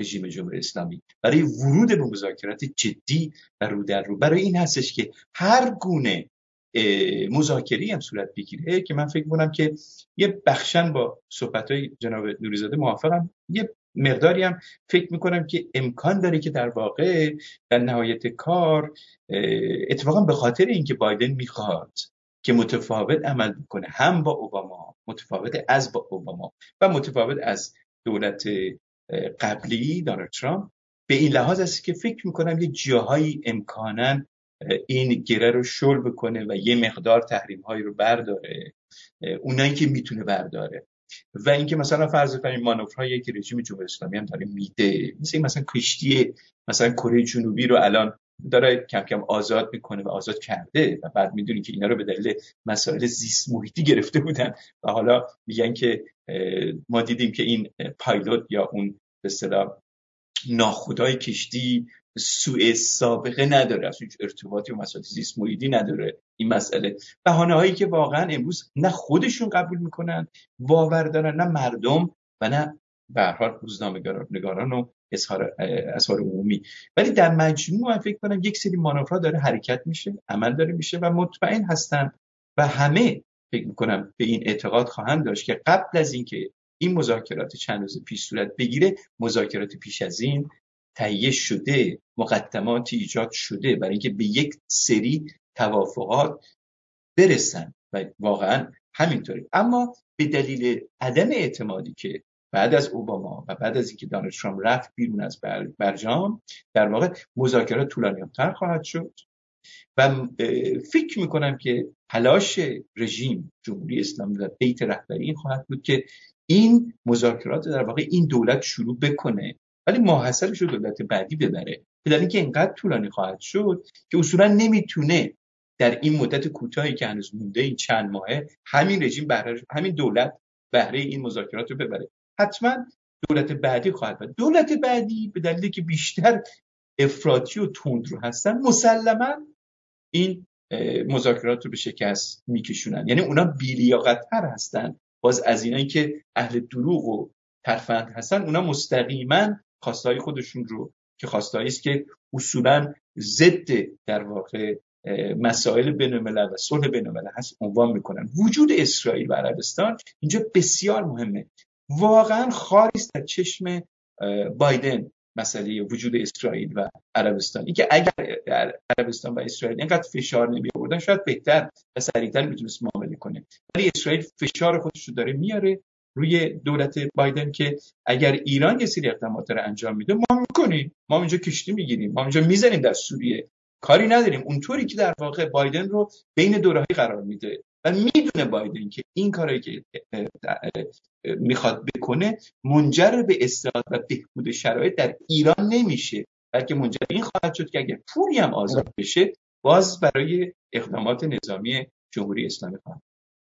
رژیم جمهوری اسلامی برای ورود به مذاکرات جدی و رو در رو. برای این هستش که هر گونه مذاکره‌ای هم صورت بگیره که من فکر می‌کنم که یه بخشن با صحبت‌های جناب نوریزاده موافقم، یه مقداری هم فکر می‌کنم که امکان داره که در واقع در نهایت کار اتفاقا به خاطر اینکه بایدن میخواد که متفاوت عمل بکنه، هم با اوباما، متفاوت از با اوباما و متفاوت از دولت قبلی دونالد ترامپ، به این لحاظ است که فکر میکنم یه جاهایی امکاناً این گره رو شل بکنه و یه مقدار تحریم هایی رو برداره، اونایی که میتونه برداره. و اینکه مثلا فرض کنیم مانورهایی که رژیم جمهوری اسلامی هم داره میده، مثلا کشتی مثلا کره جنوبی رو الان داره کم کم آزاد میکنه و آزاد کرده و بعد میدونی که اینا رو به دلیل مسائل زیست محیطی گرفته بودن و حالا میگن که ما دیدیم که این پایلوت یا اون به اصطلاح ناخدای کشتی سوء سابقه نداره، اصلا هیچ ارتباطی با مسائل زیست محیطی نداره این مسئله. بهانه هایی که واقعا امروز نه خودشون قبول میکنن باور دارن، نه مردم و نه به هر حال روزنامه‌نگاران و اظهار عمومی. ولی در مجموع من فکر کنم یک سری مانورها داره حرکت میشه، عمل داره میشه و مطمئن هستم و همه فکر میکنم به این اعتقاد خواهند داشت که قبل از اینکه این مذاکرات چند روز پیش صورت بگیره، مذاکرات پیش از این تهیه شده، مقدماتی ایجاد شده برای اینکه به یک سری توافقات برسن و واقعا همینطوری. اما به دلیل عدم اعتمادی که بعد از اوباما و بعد از اینکه دونالد ترامپ رفت بیرون از برجام، در واقع مذاکرات طولانی‌تر خواهد شد و فکر میکنم که تلاش رژیم جمهوری اسلامی و بیت رهبری این خواهد بود که این مذاکرات در واقع این دولت شروع بکنه ولی ماحصلش رو دولت بعدی ببره، به دلیل اینکه اینقدر طولانی خواهد شد که اصولا نمیتونه در این مدت کوتاهی که هنوز مونده، این چند ماهه، همین رژیم همین دولت بهره این مذاکرات رو ببره. حتما دولت بعدی خواهد بود. دولت بعدی به دلیلی که بیشتر افراطی و تندرو هستن مسلما این مذاکرات رو به شکست میکشونن، یعنی اونا بی‌لیاقت‌تر هستن باز از اینایی که اهل دروغ و ترفند هستن. اونا مستقیما خواستهای خودشون رو که خواستهایی است که اصولا ضد در واقع مسائل بین‌الملل و صلح بین‌الملل هست عنوان میکنن. وجود اسرائیل و عربستان اینجا بسیار مهمه، واقعا خاری است در چشم بایدن مسئله وجود اسرائیل و عربستان. اینکه اگر عربستان و اسرائیل اینقدر فشار نمی آوردن شاید بهتر و سریعتر میتونست معامله کنه، ولی اسرائیل فشار خودش رو داره میاره روی دولت بایدن که اگر ایران یه سری اقدامات رو انجام میده ما میکنیم، ما اینجا کشتی میگیریم، ما اینجا میزنیم در سوریه، کاری نداریم. اونطوری که در واقع بایدن رو بین دو راهی قرار میده و میدونه بایدن که این کاری که میخواد بکنه منجر به اصلاح و بهبود شرایط در ایران نمیشه، بلکه منجر این خواهد شد که اگر پولی هم آزاد بشه باز برای اقدامات نظامی جمهوری اسلامی خواهد.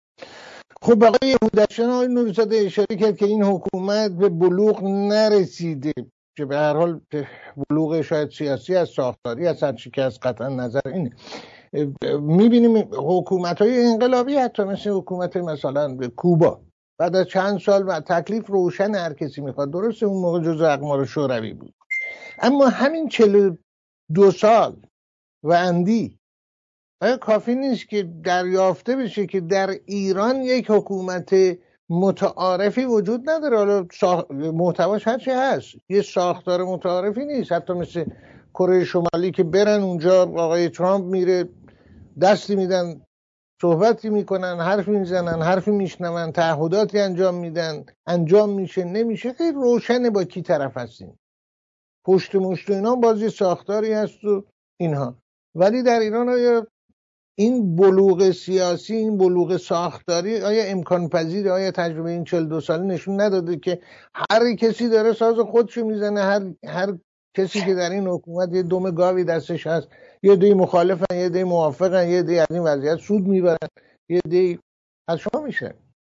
خب آقای هودشان، آقای نوریزاده اشاره کرد که این حکومت به بلوغ نرسیده، که به هر حال بلوغ شاید سیاسی از ساختاری از هر چی که از قطعا نظر اینه. میبینیم حکومت‌های انقلابی حتی مثل حکومت مثلا به کوبا بعد از چند سال و تکلیف روشن هر کسی میخواد، درسته اون موقع جزء اقمار شوروی بود، اما همین 42 سال و اندی آیا کافی نیست که دریافته بشه که در ایران یک حکومت متعارفی وجود نداره؟ حالا محتواش هرچی هست، یه ساختار متعارفی نیست، حتی مثل کره شمالی که برن اونجا آقای ترامپ میره دستی میدن، صحبتی میکنن، حرفی میزنن، حرفی میشنون، تعهداتی انجام میدن، انجام میشه نمیشه، خیلی روشنه با کی طرف هستیم، پشت مشت اینا بازی ساختاری هست و اینها. ولی در ایران آیا این بلوغ سیاسی، این بلوغ ساختاری آیا امکان پذیره؟ آیا تجربه این 42 ساله نشون نداده که هر کسی داره ساز خودشو میزنه، هر کسی که در این حکومت یه دم گاوی دستش هست، یه دی مخالفن، یه دی موافقن، یه دی از این وضعیت سود میبرن، یه دی از شما میشه.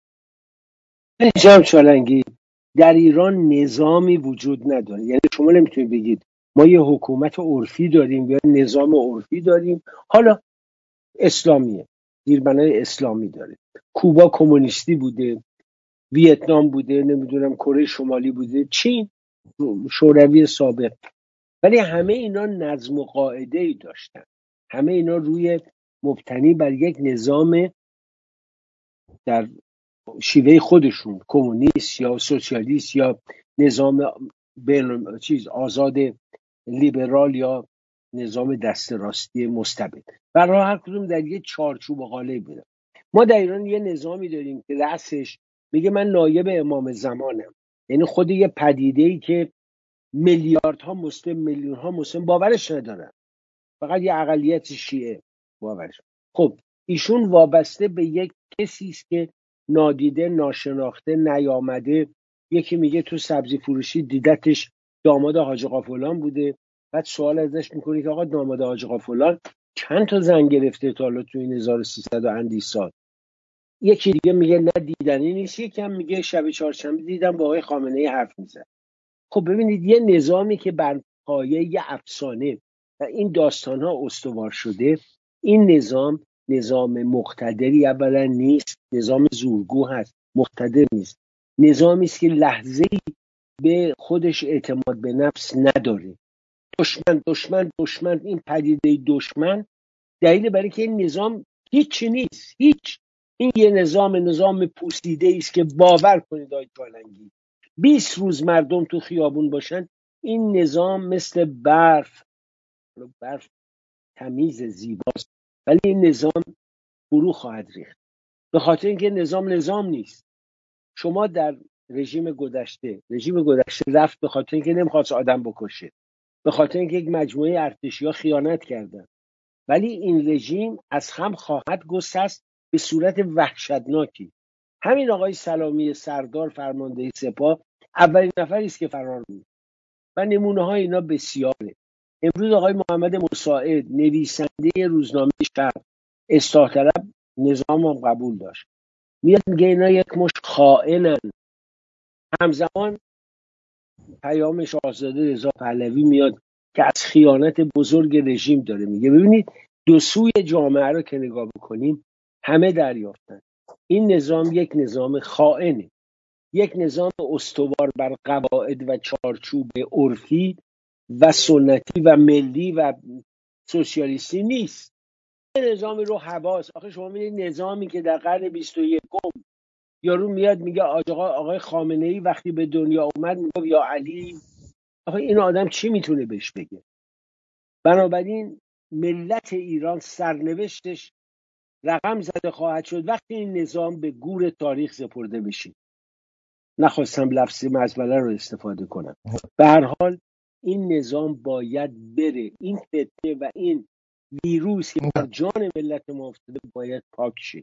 جناب چالنگی، در ایران نظامی وجود نداره، یعنی شما نمیتونید بگید ما یه حکومت عرفی داریم یا نظام عرفی داریم، حالا اسلامیه، زیربنای اسلامی داره. کوبا کمونیستی بوده، ویتنام بوده، نمیدونم کره شمالی بوده، چین شوروی سابق، ولی همه اینا نظم و قاعده‌ای داشتن. همه اینا روی مبتنی بر یک نظام در شیوه خودشون، کمونیست یا سوسیالیست یا نظام آزاد لیبرال یا نظام دست راستی مستبد، برای هر کدوم در یک چارچوب و قالب بودن. ما در ایران یه نظامی داریم که رأسش میگه من نایب امام زمانم، یعنی خود یه پدیده‌ای که میلیاردها مسلم، میلیون‌ها مسلم باورش ندارن، فقط یه اقلیت شیعه باورش. خب ایشون وابسته به یک کسی است که نادیده، ناشناخته، نیامده. یکی میگه تو سبزی فروشی دیدتش داماد حاج آقا فلان بوده، بعد سوال ازش میکنه که آقا داماد حاج آقا فلان چند تا زن گرفته تا حالا تو این 1300 و اندی سال؟ یکی دیگه میگه نه دیدنی نیست، یکی هم میگه شب چهارشنبه دیدم با آقای خامنه‌ای حرف میزد. خب ببینید یه نظامی که بر پایه یه افسانه و این داستان ها استوار شده، این نظام مقتدری اولا نیست، نظام زورگو هست، مقتدر نیست، نظامی است که لحظه‌ای به خودش اعتماد به نفس نداره. دشمن دشمن دشمن، این پدیده دشمن دلیل برای که این نظام هیچ نیست، هیچ. این یه نظام پوسیده است که باور کنید آقای چالنگی 20 روز مردم تو خیابون باشن، این نظام مثل برف تمیز زیباست، ولی این نظام فرو خواهد ریخت، به خاطر اینکه نظام نیست. شما در رژیم گذشته رفت به خاطر اینکه نمیخواست آدم بکشه، به خاطر اینکه یک مجموعه ارتشی‌ها خیانت کردن، ولی این رژیم از هم خواهد گسست به صورت وحشتناکی. همین آقای سلامی سردار فرمانده سپاه اولین نفری است که فرار بود و نمونه های اینا بسیاره. امروز آقای محمد مساعد نویسنده روزنامه شرق، اصلاح طلب، نظام هم قبول داشت، میاد میگه اینا یک مش خائنن. همزمان پیام شاهزاده رضا پهلوی میاد که از خیانت بزرگ رژیم داره میگه. ببینید دو سوی جامعه رو که نگاه بکنیم همه دریافتن این نظام یک نظام خائنه، یک نظام استوار بر قواعد و چارچوب عرفی و سنتی و ملی و سوسیالیستی نیست. نظامی رو حواس. آخه شما می‌بینید نظامی که در قرن 21 یارو میاد میگه آقای خامنه‌ای وقتی به دنیا اومد میگه یا علی. آخه این آدم چی میتونه بهش بگه؟ بنابراین ملت ایران سرنوشتش رقم زده خواهد شد وقتی این نظام به گور تاریخ سپرده بشه. نخواستم لفظ مزبله رو استفاده کنم. به هر حال این نظام باید بره. این فتنه و این ویروس که بر جان ملت ما افتاده باید پاک شه.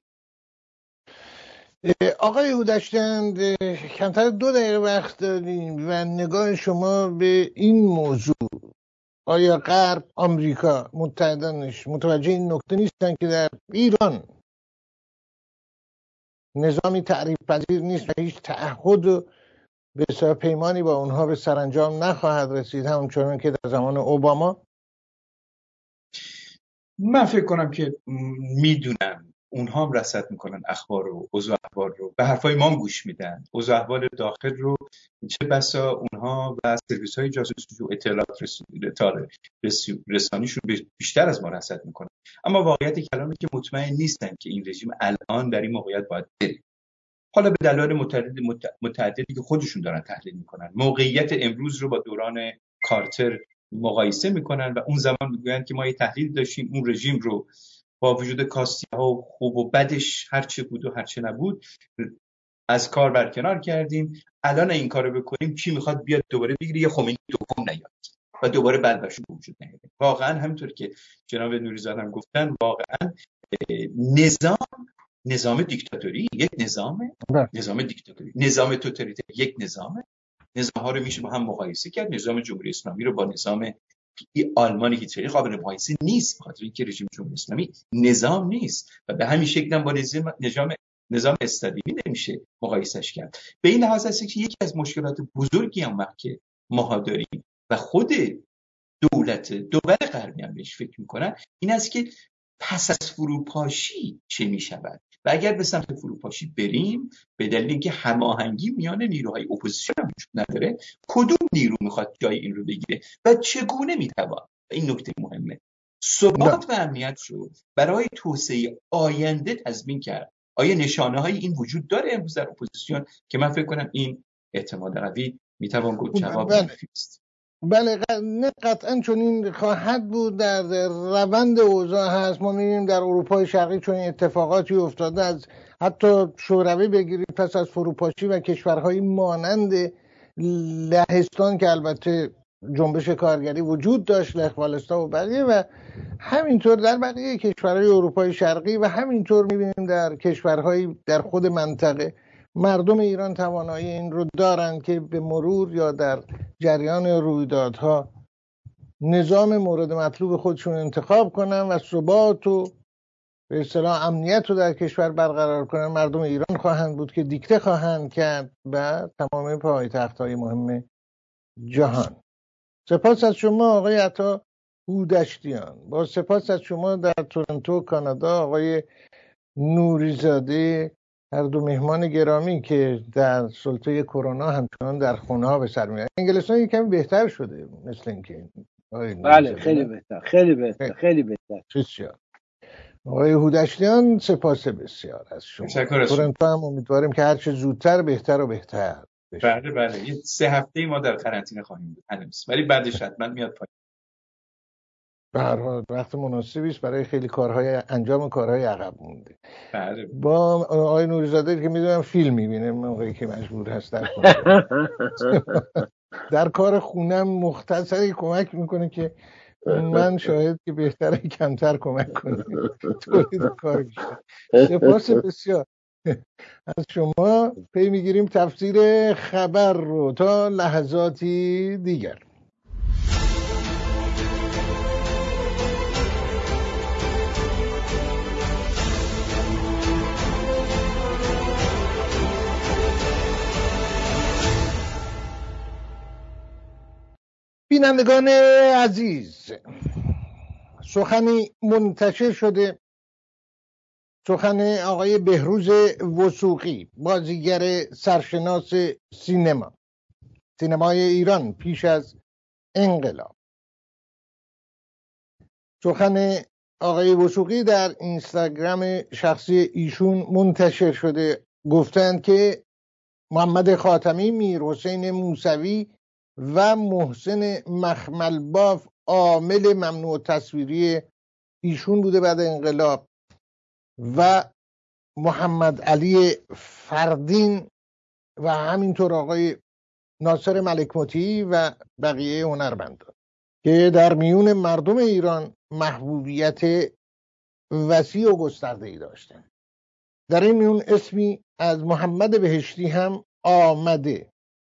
آقای هودشتند، کمتر 2 دقیقه وقت داریم و نگاه شما به این موضوع، آیا غرب، آمریکا، متحدانش متوجه این نکته نیستن که در ایران نظامی تعریف پذیر نیست و هیچ تعهد و به حساب پیمانی با اونها به سرانجام نخواهد رسید، همونچنان که در زمان اوباما؟ من فکر کنم که میدونم اونها هم رصد میکنن اخبار رو، اوضاع اخبار رو، به حرفای ما هم گوش میدن، اوضاع احوال داخل رو چه بسا اونها و سرویس های جاسوسی و اطلاعات رسانیشون بیشتر از ما رصد میکنن. اما واقعیت کلامی که مطمئن نیستن که این رژیم الان در این موقعیت باید بره، حالا به دلایل متعددی که خودشون دارن تحلیل میکنن. موقعیت امروز رو با دوران کارتر مقایسه میکنن و اون زمان میگویند که ما یه تحلیل داشتیم، اون رژیم رو با وجود کاستی‌ها و خوب و بدش هرچه بود و هرچه نبود از کار برکنار کردیم. الان این کارو بکنیم کی میخواد بیاد دوباره بگیره یه خمینی دوم نیاد و دوباره بلبشو وجود نیاد. واقعا همینطور که جناب نوری‌زاده هم گفتن، واقعا نظام دیکتاتوری یک نظام دیکتاتوری، نظام توتالیتر یک نظام ها رو میشه با هم مقایسه کرد. نظام جمهوری اسلامی رو با نظام آلمان هیتلری قابل مقایسه نیست، بخاطر اینکه رژیم جمهوری اسلامی نظام نیست و به همین شکل هم با نظام استالینی نمیشه مقایسهش کرد. به این لحاظ است که یکی از مشکلات بزرگی هم که ما داریم و خود دول غربی هم بهش فکر میکنن این است که پس از فروپاشی چه میشود و اگر به سمت فروپاشی بریم به دلیل اینکه هماهنگی میان نیروهای اپوزیسیون هم وجود نداره، کدوم نیرو میخواد جای این رو بگیره و چگونه میتوان، این نکته مهمه، ثبات و امنیت رو برای توسعه آینده تضمین کرد. آیا نشانه های این وجود داره امروز در اپوزیسیون که من فکر کنم این احتمال قوی میتوان گفت جواب منفی است. بله نه قطعا چون این خواهد بود، در روند اوضاع هست. ما می‌بینیم در اروپای شرقی چون این اتفاقاتی افتاده، از حتی شوروی بگیرید پس از فروپاشی و کشورهای مانند لهستان که البته جنبش کارگری وجود داشت، لخوالستان و بقیه، و همینطور در بقیه کشورهای اروپای شرقی، و همینطور می‌بینیم در کشورهای در خود منطقه مردم ایران توانایی این رو دارند که به مرور یا در جریان رویدادها نظام مورد مطلوب خودشون انتخاب کنن و ثبات و به اصطلاح امنیت رو در کشور برقرار کنن. مردم ایران خواهند بود که دیکته خواهند کرد و تمام پایتخت‌های مهم جهان. سپاس از شما آقای عطا هودشتیان. با سپاس از شما در تورنتو کانادا آقای نوریزاده، هر دو مهمان گرامی که در سلطه کرونا همچنان در خونه ها به سر میبرن. انگلستان یکم بهتر شده مثل اینکه. بله خیلی بهتر، خیلی بهتر. بسیار. آقای هودشتیان سپاس بسیار از شما. تورنتو هم امیدواریم که هرچه زودتر بهتر و بهتر بشه. بله 3 هفته ما در قرنطینه خواهیم بود هنوز، ولی بعدش حتما میاد پایین. به هر حال وقت مناسبی است برای خیلی کارهای انجام کارهای عقب مونده. بله. با آقای نوریزاده که میدونم فیلم میبینه موقعی که مجبور هست در خونه در کار خونم مختصری کمک میکنه که من شاید که بهتره کمتر کمک کنه تولید کار بیشتر. سپاس بسیار از شما. پی میگیریم تفسیر خبر رو تا لحظاتی دیگر. بینندگان عزیز، سخنی منتشر شده، سخن آقای بهروز وثوقی، بازیگر سرشناس سینمای ایران پیش از انقلاب. سخن آقای وثوقی در اینستاگرام شخصی ایشون منتشر شده. گفتند که محمد خاتمی، میرحسین موسوی و محسن مخملباف عامل ممنوع تصویری ایشون بوده بعد انقلاب، و محمد علی فردین و همینطور آقای ناصر ملک مطیعی و بقیه هنرمندان که در میون مردم ایران محبوبیت وسیع و گسترده‌ای داشتن. در این میون اسمی از محمد بهشتی هم آمده،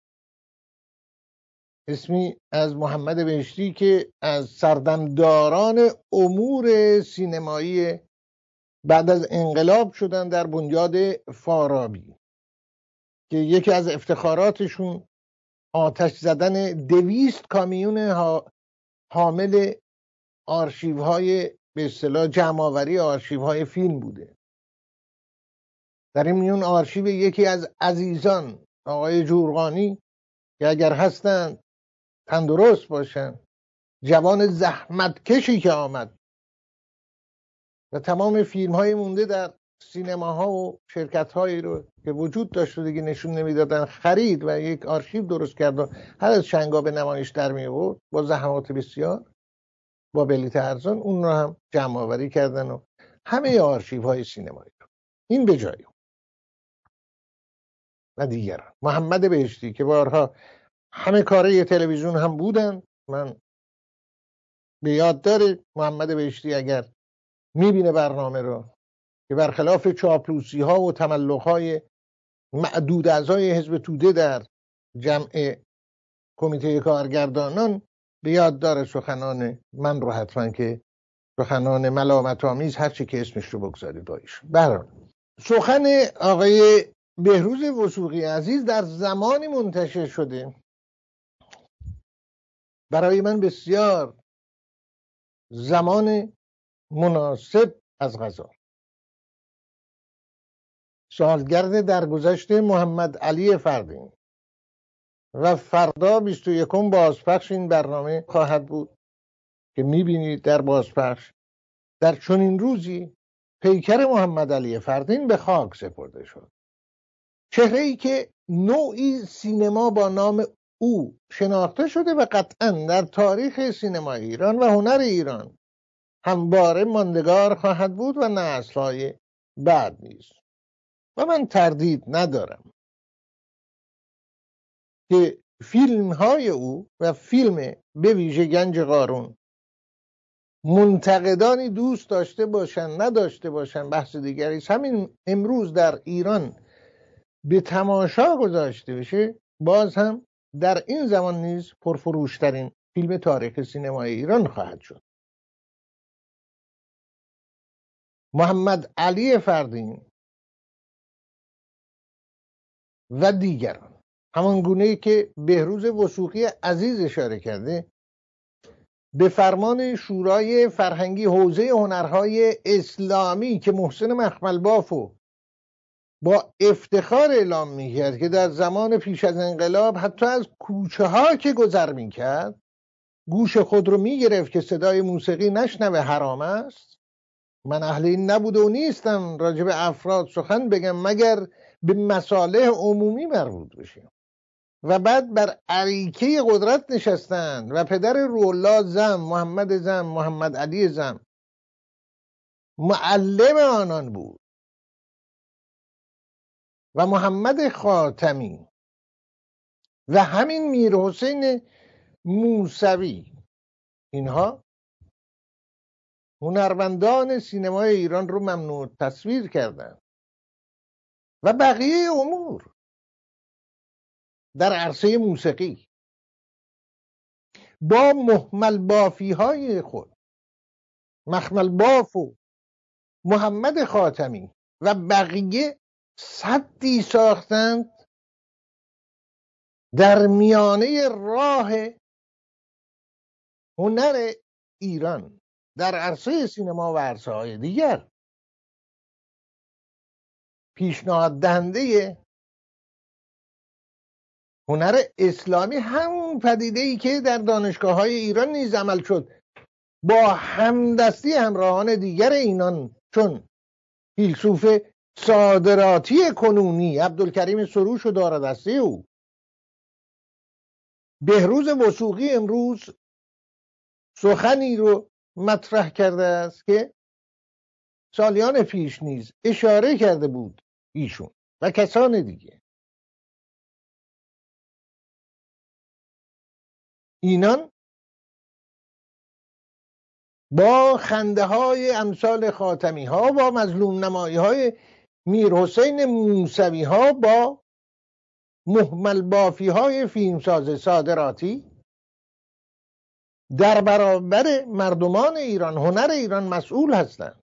اسمی از محمد بهشتی که از سردمداران امور سینمایی بعد از انقلاب شدن در بنیاد فارابی، که یکی از افتخاراتشون آتش زدن 200 کامیون حامل آرشیوهای به اصطلاح جمع‌آوری آرشیوهای فیلم بوده. در این میون آرشیو یکی از عزیزان آقای جورقانی که اگر هستن تندرست باشن، جوان زحمتکشی که آمد و تمام فیلم های مونده در سینماها و شرکت هایی رو که وجود داشت و دیگه نشون نمیدادن خرید و یک آرشیو درست کرد و هر از شنگا به نمایش در می آورد با زحمات بسیار، با بلیط ارزان اون رو هم جمع آوری کردن و همه آرشیو های سینمایی رو. این به جای و دیگران. محمد بهشتی که بارها همه کاره تلویزیون هم بودن، من به یاد داره محمد بهشتی اگر میبینه برنامه رو که برخلاف چاپلوسی ها و تملق های معدود اعضای حزب توده در جمع کمیته کارگردانان، به یاد داره سخنان من رو حتما که سخنان ملامت آمیز هر چی که اسمش رو بگذارید بایش. برحال سخن آقای بهروز وثوقی عزیز در زمانی منتشر شده برای من بسیار زمان مناسب از قضا. سالگرد درگذشت محمد علی فردین و فردا 21 بازپخش این برنامه خواهد بود که میبینید در بازپخش در چنین روزی پیکر محمد علی فردین به خاک سپرده شد. چهره‌ای که نوعی سینما با نام او شناخته شده و قطعاً در تاریخ سینمای ایران و هنر ایران همواره ماندگار خواهد بود و نسل‌های بعد نیز. و من تردید ندارم که فیلم‌های او و فیلم به ویژه گنج قارون منتقدانی دوست داشته باشن نداشته باشن بحث دیگری است، همین امروز در ایران به تماشا گذاشته بشه باز هم در این زمان نیز پرفروشترین فیلم تاریخ سینمای ایران خواهد شد. محمد علی فردین و دیگران همان گونه‌ای که بهروز وثوقی عزیز اشاره کرده به فرمان شورای فرهنگی حوزه هنرهای اسلامی که محسن مخملبافو با افتخار اعلام می‌کرد که در زمان پیش از انقلاب حتی از کوچه ها که گذر می‌کرد گوش خود رو می‌گرفت که صدای موسیقی نشنوه حرام است. من اهل این نبوده و نیستم راجع به افراد سخن بگم مگر به مصالح عمومی مربوط بشه. و بعد بر اریکه قدرت نشستند و پدر روح‌الله زم محمد علی زم معلم آنان بود و محمد خاتمی و همین میرحسین موسوی، اینها هنرمندان سینمای ایران رو ممنوع تصویر کردند و بقیه امور در عرصه موسیقی با مخمل بافی های خود مخمل باف و محمد خاتمی و بقیه سدی ساختند در میانه راه هنر ایران در عرصه سینما و عرصه های دیگر. پیشنهاد دهنده هنر اسلامی همون پدیده‌ای که در دانشگاه‌های ایران نیز عمل شد با همدستی همراهان دیگر اینان چون فیلسوف صادراتی کنونی عبدالکریم سروش و دارادسته او. بهروز وثوقی امروز سخنی رو مطرح کرده است که سالیان پیش نیز اشاره کرده بود ایشون و کسان دیگه. اینان با خنده های امثال خاتمی ها، با مظلوم نمایی های میرحسین موسوی ها، با مهمل بافی های فیلمساز صادراتی در برابر مردمان ایران، هنر ایران مسئول هستند.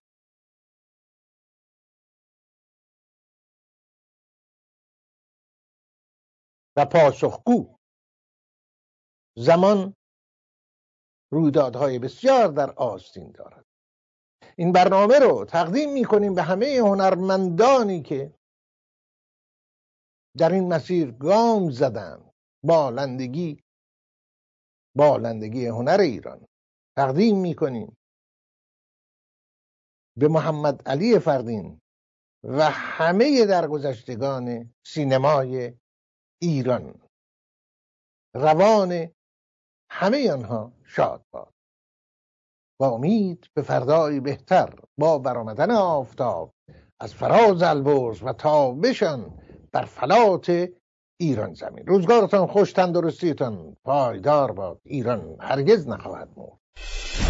و پاسخگو. زمان رویدادهای بسیار در آستین دارد. این برنامه رو تقدیم می‌کنیم به همه هنرمندانی که در این مسیر گام زدند. بالندگی هنر ایران تقدیم می‌کنیم به محمد علی فردین و همه درگذشتگان سینمای ایران. روان همه آنها شاد باد. با امید به فردایی بهتر، با برآمدن آفتاب از فراز البرز و تابشان بر فلات ایران زمین. روزگارتان خوش، تندرستیتان پایدار باد. ایران هرگز نخواهد مرد.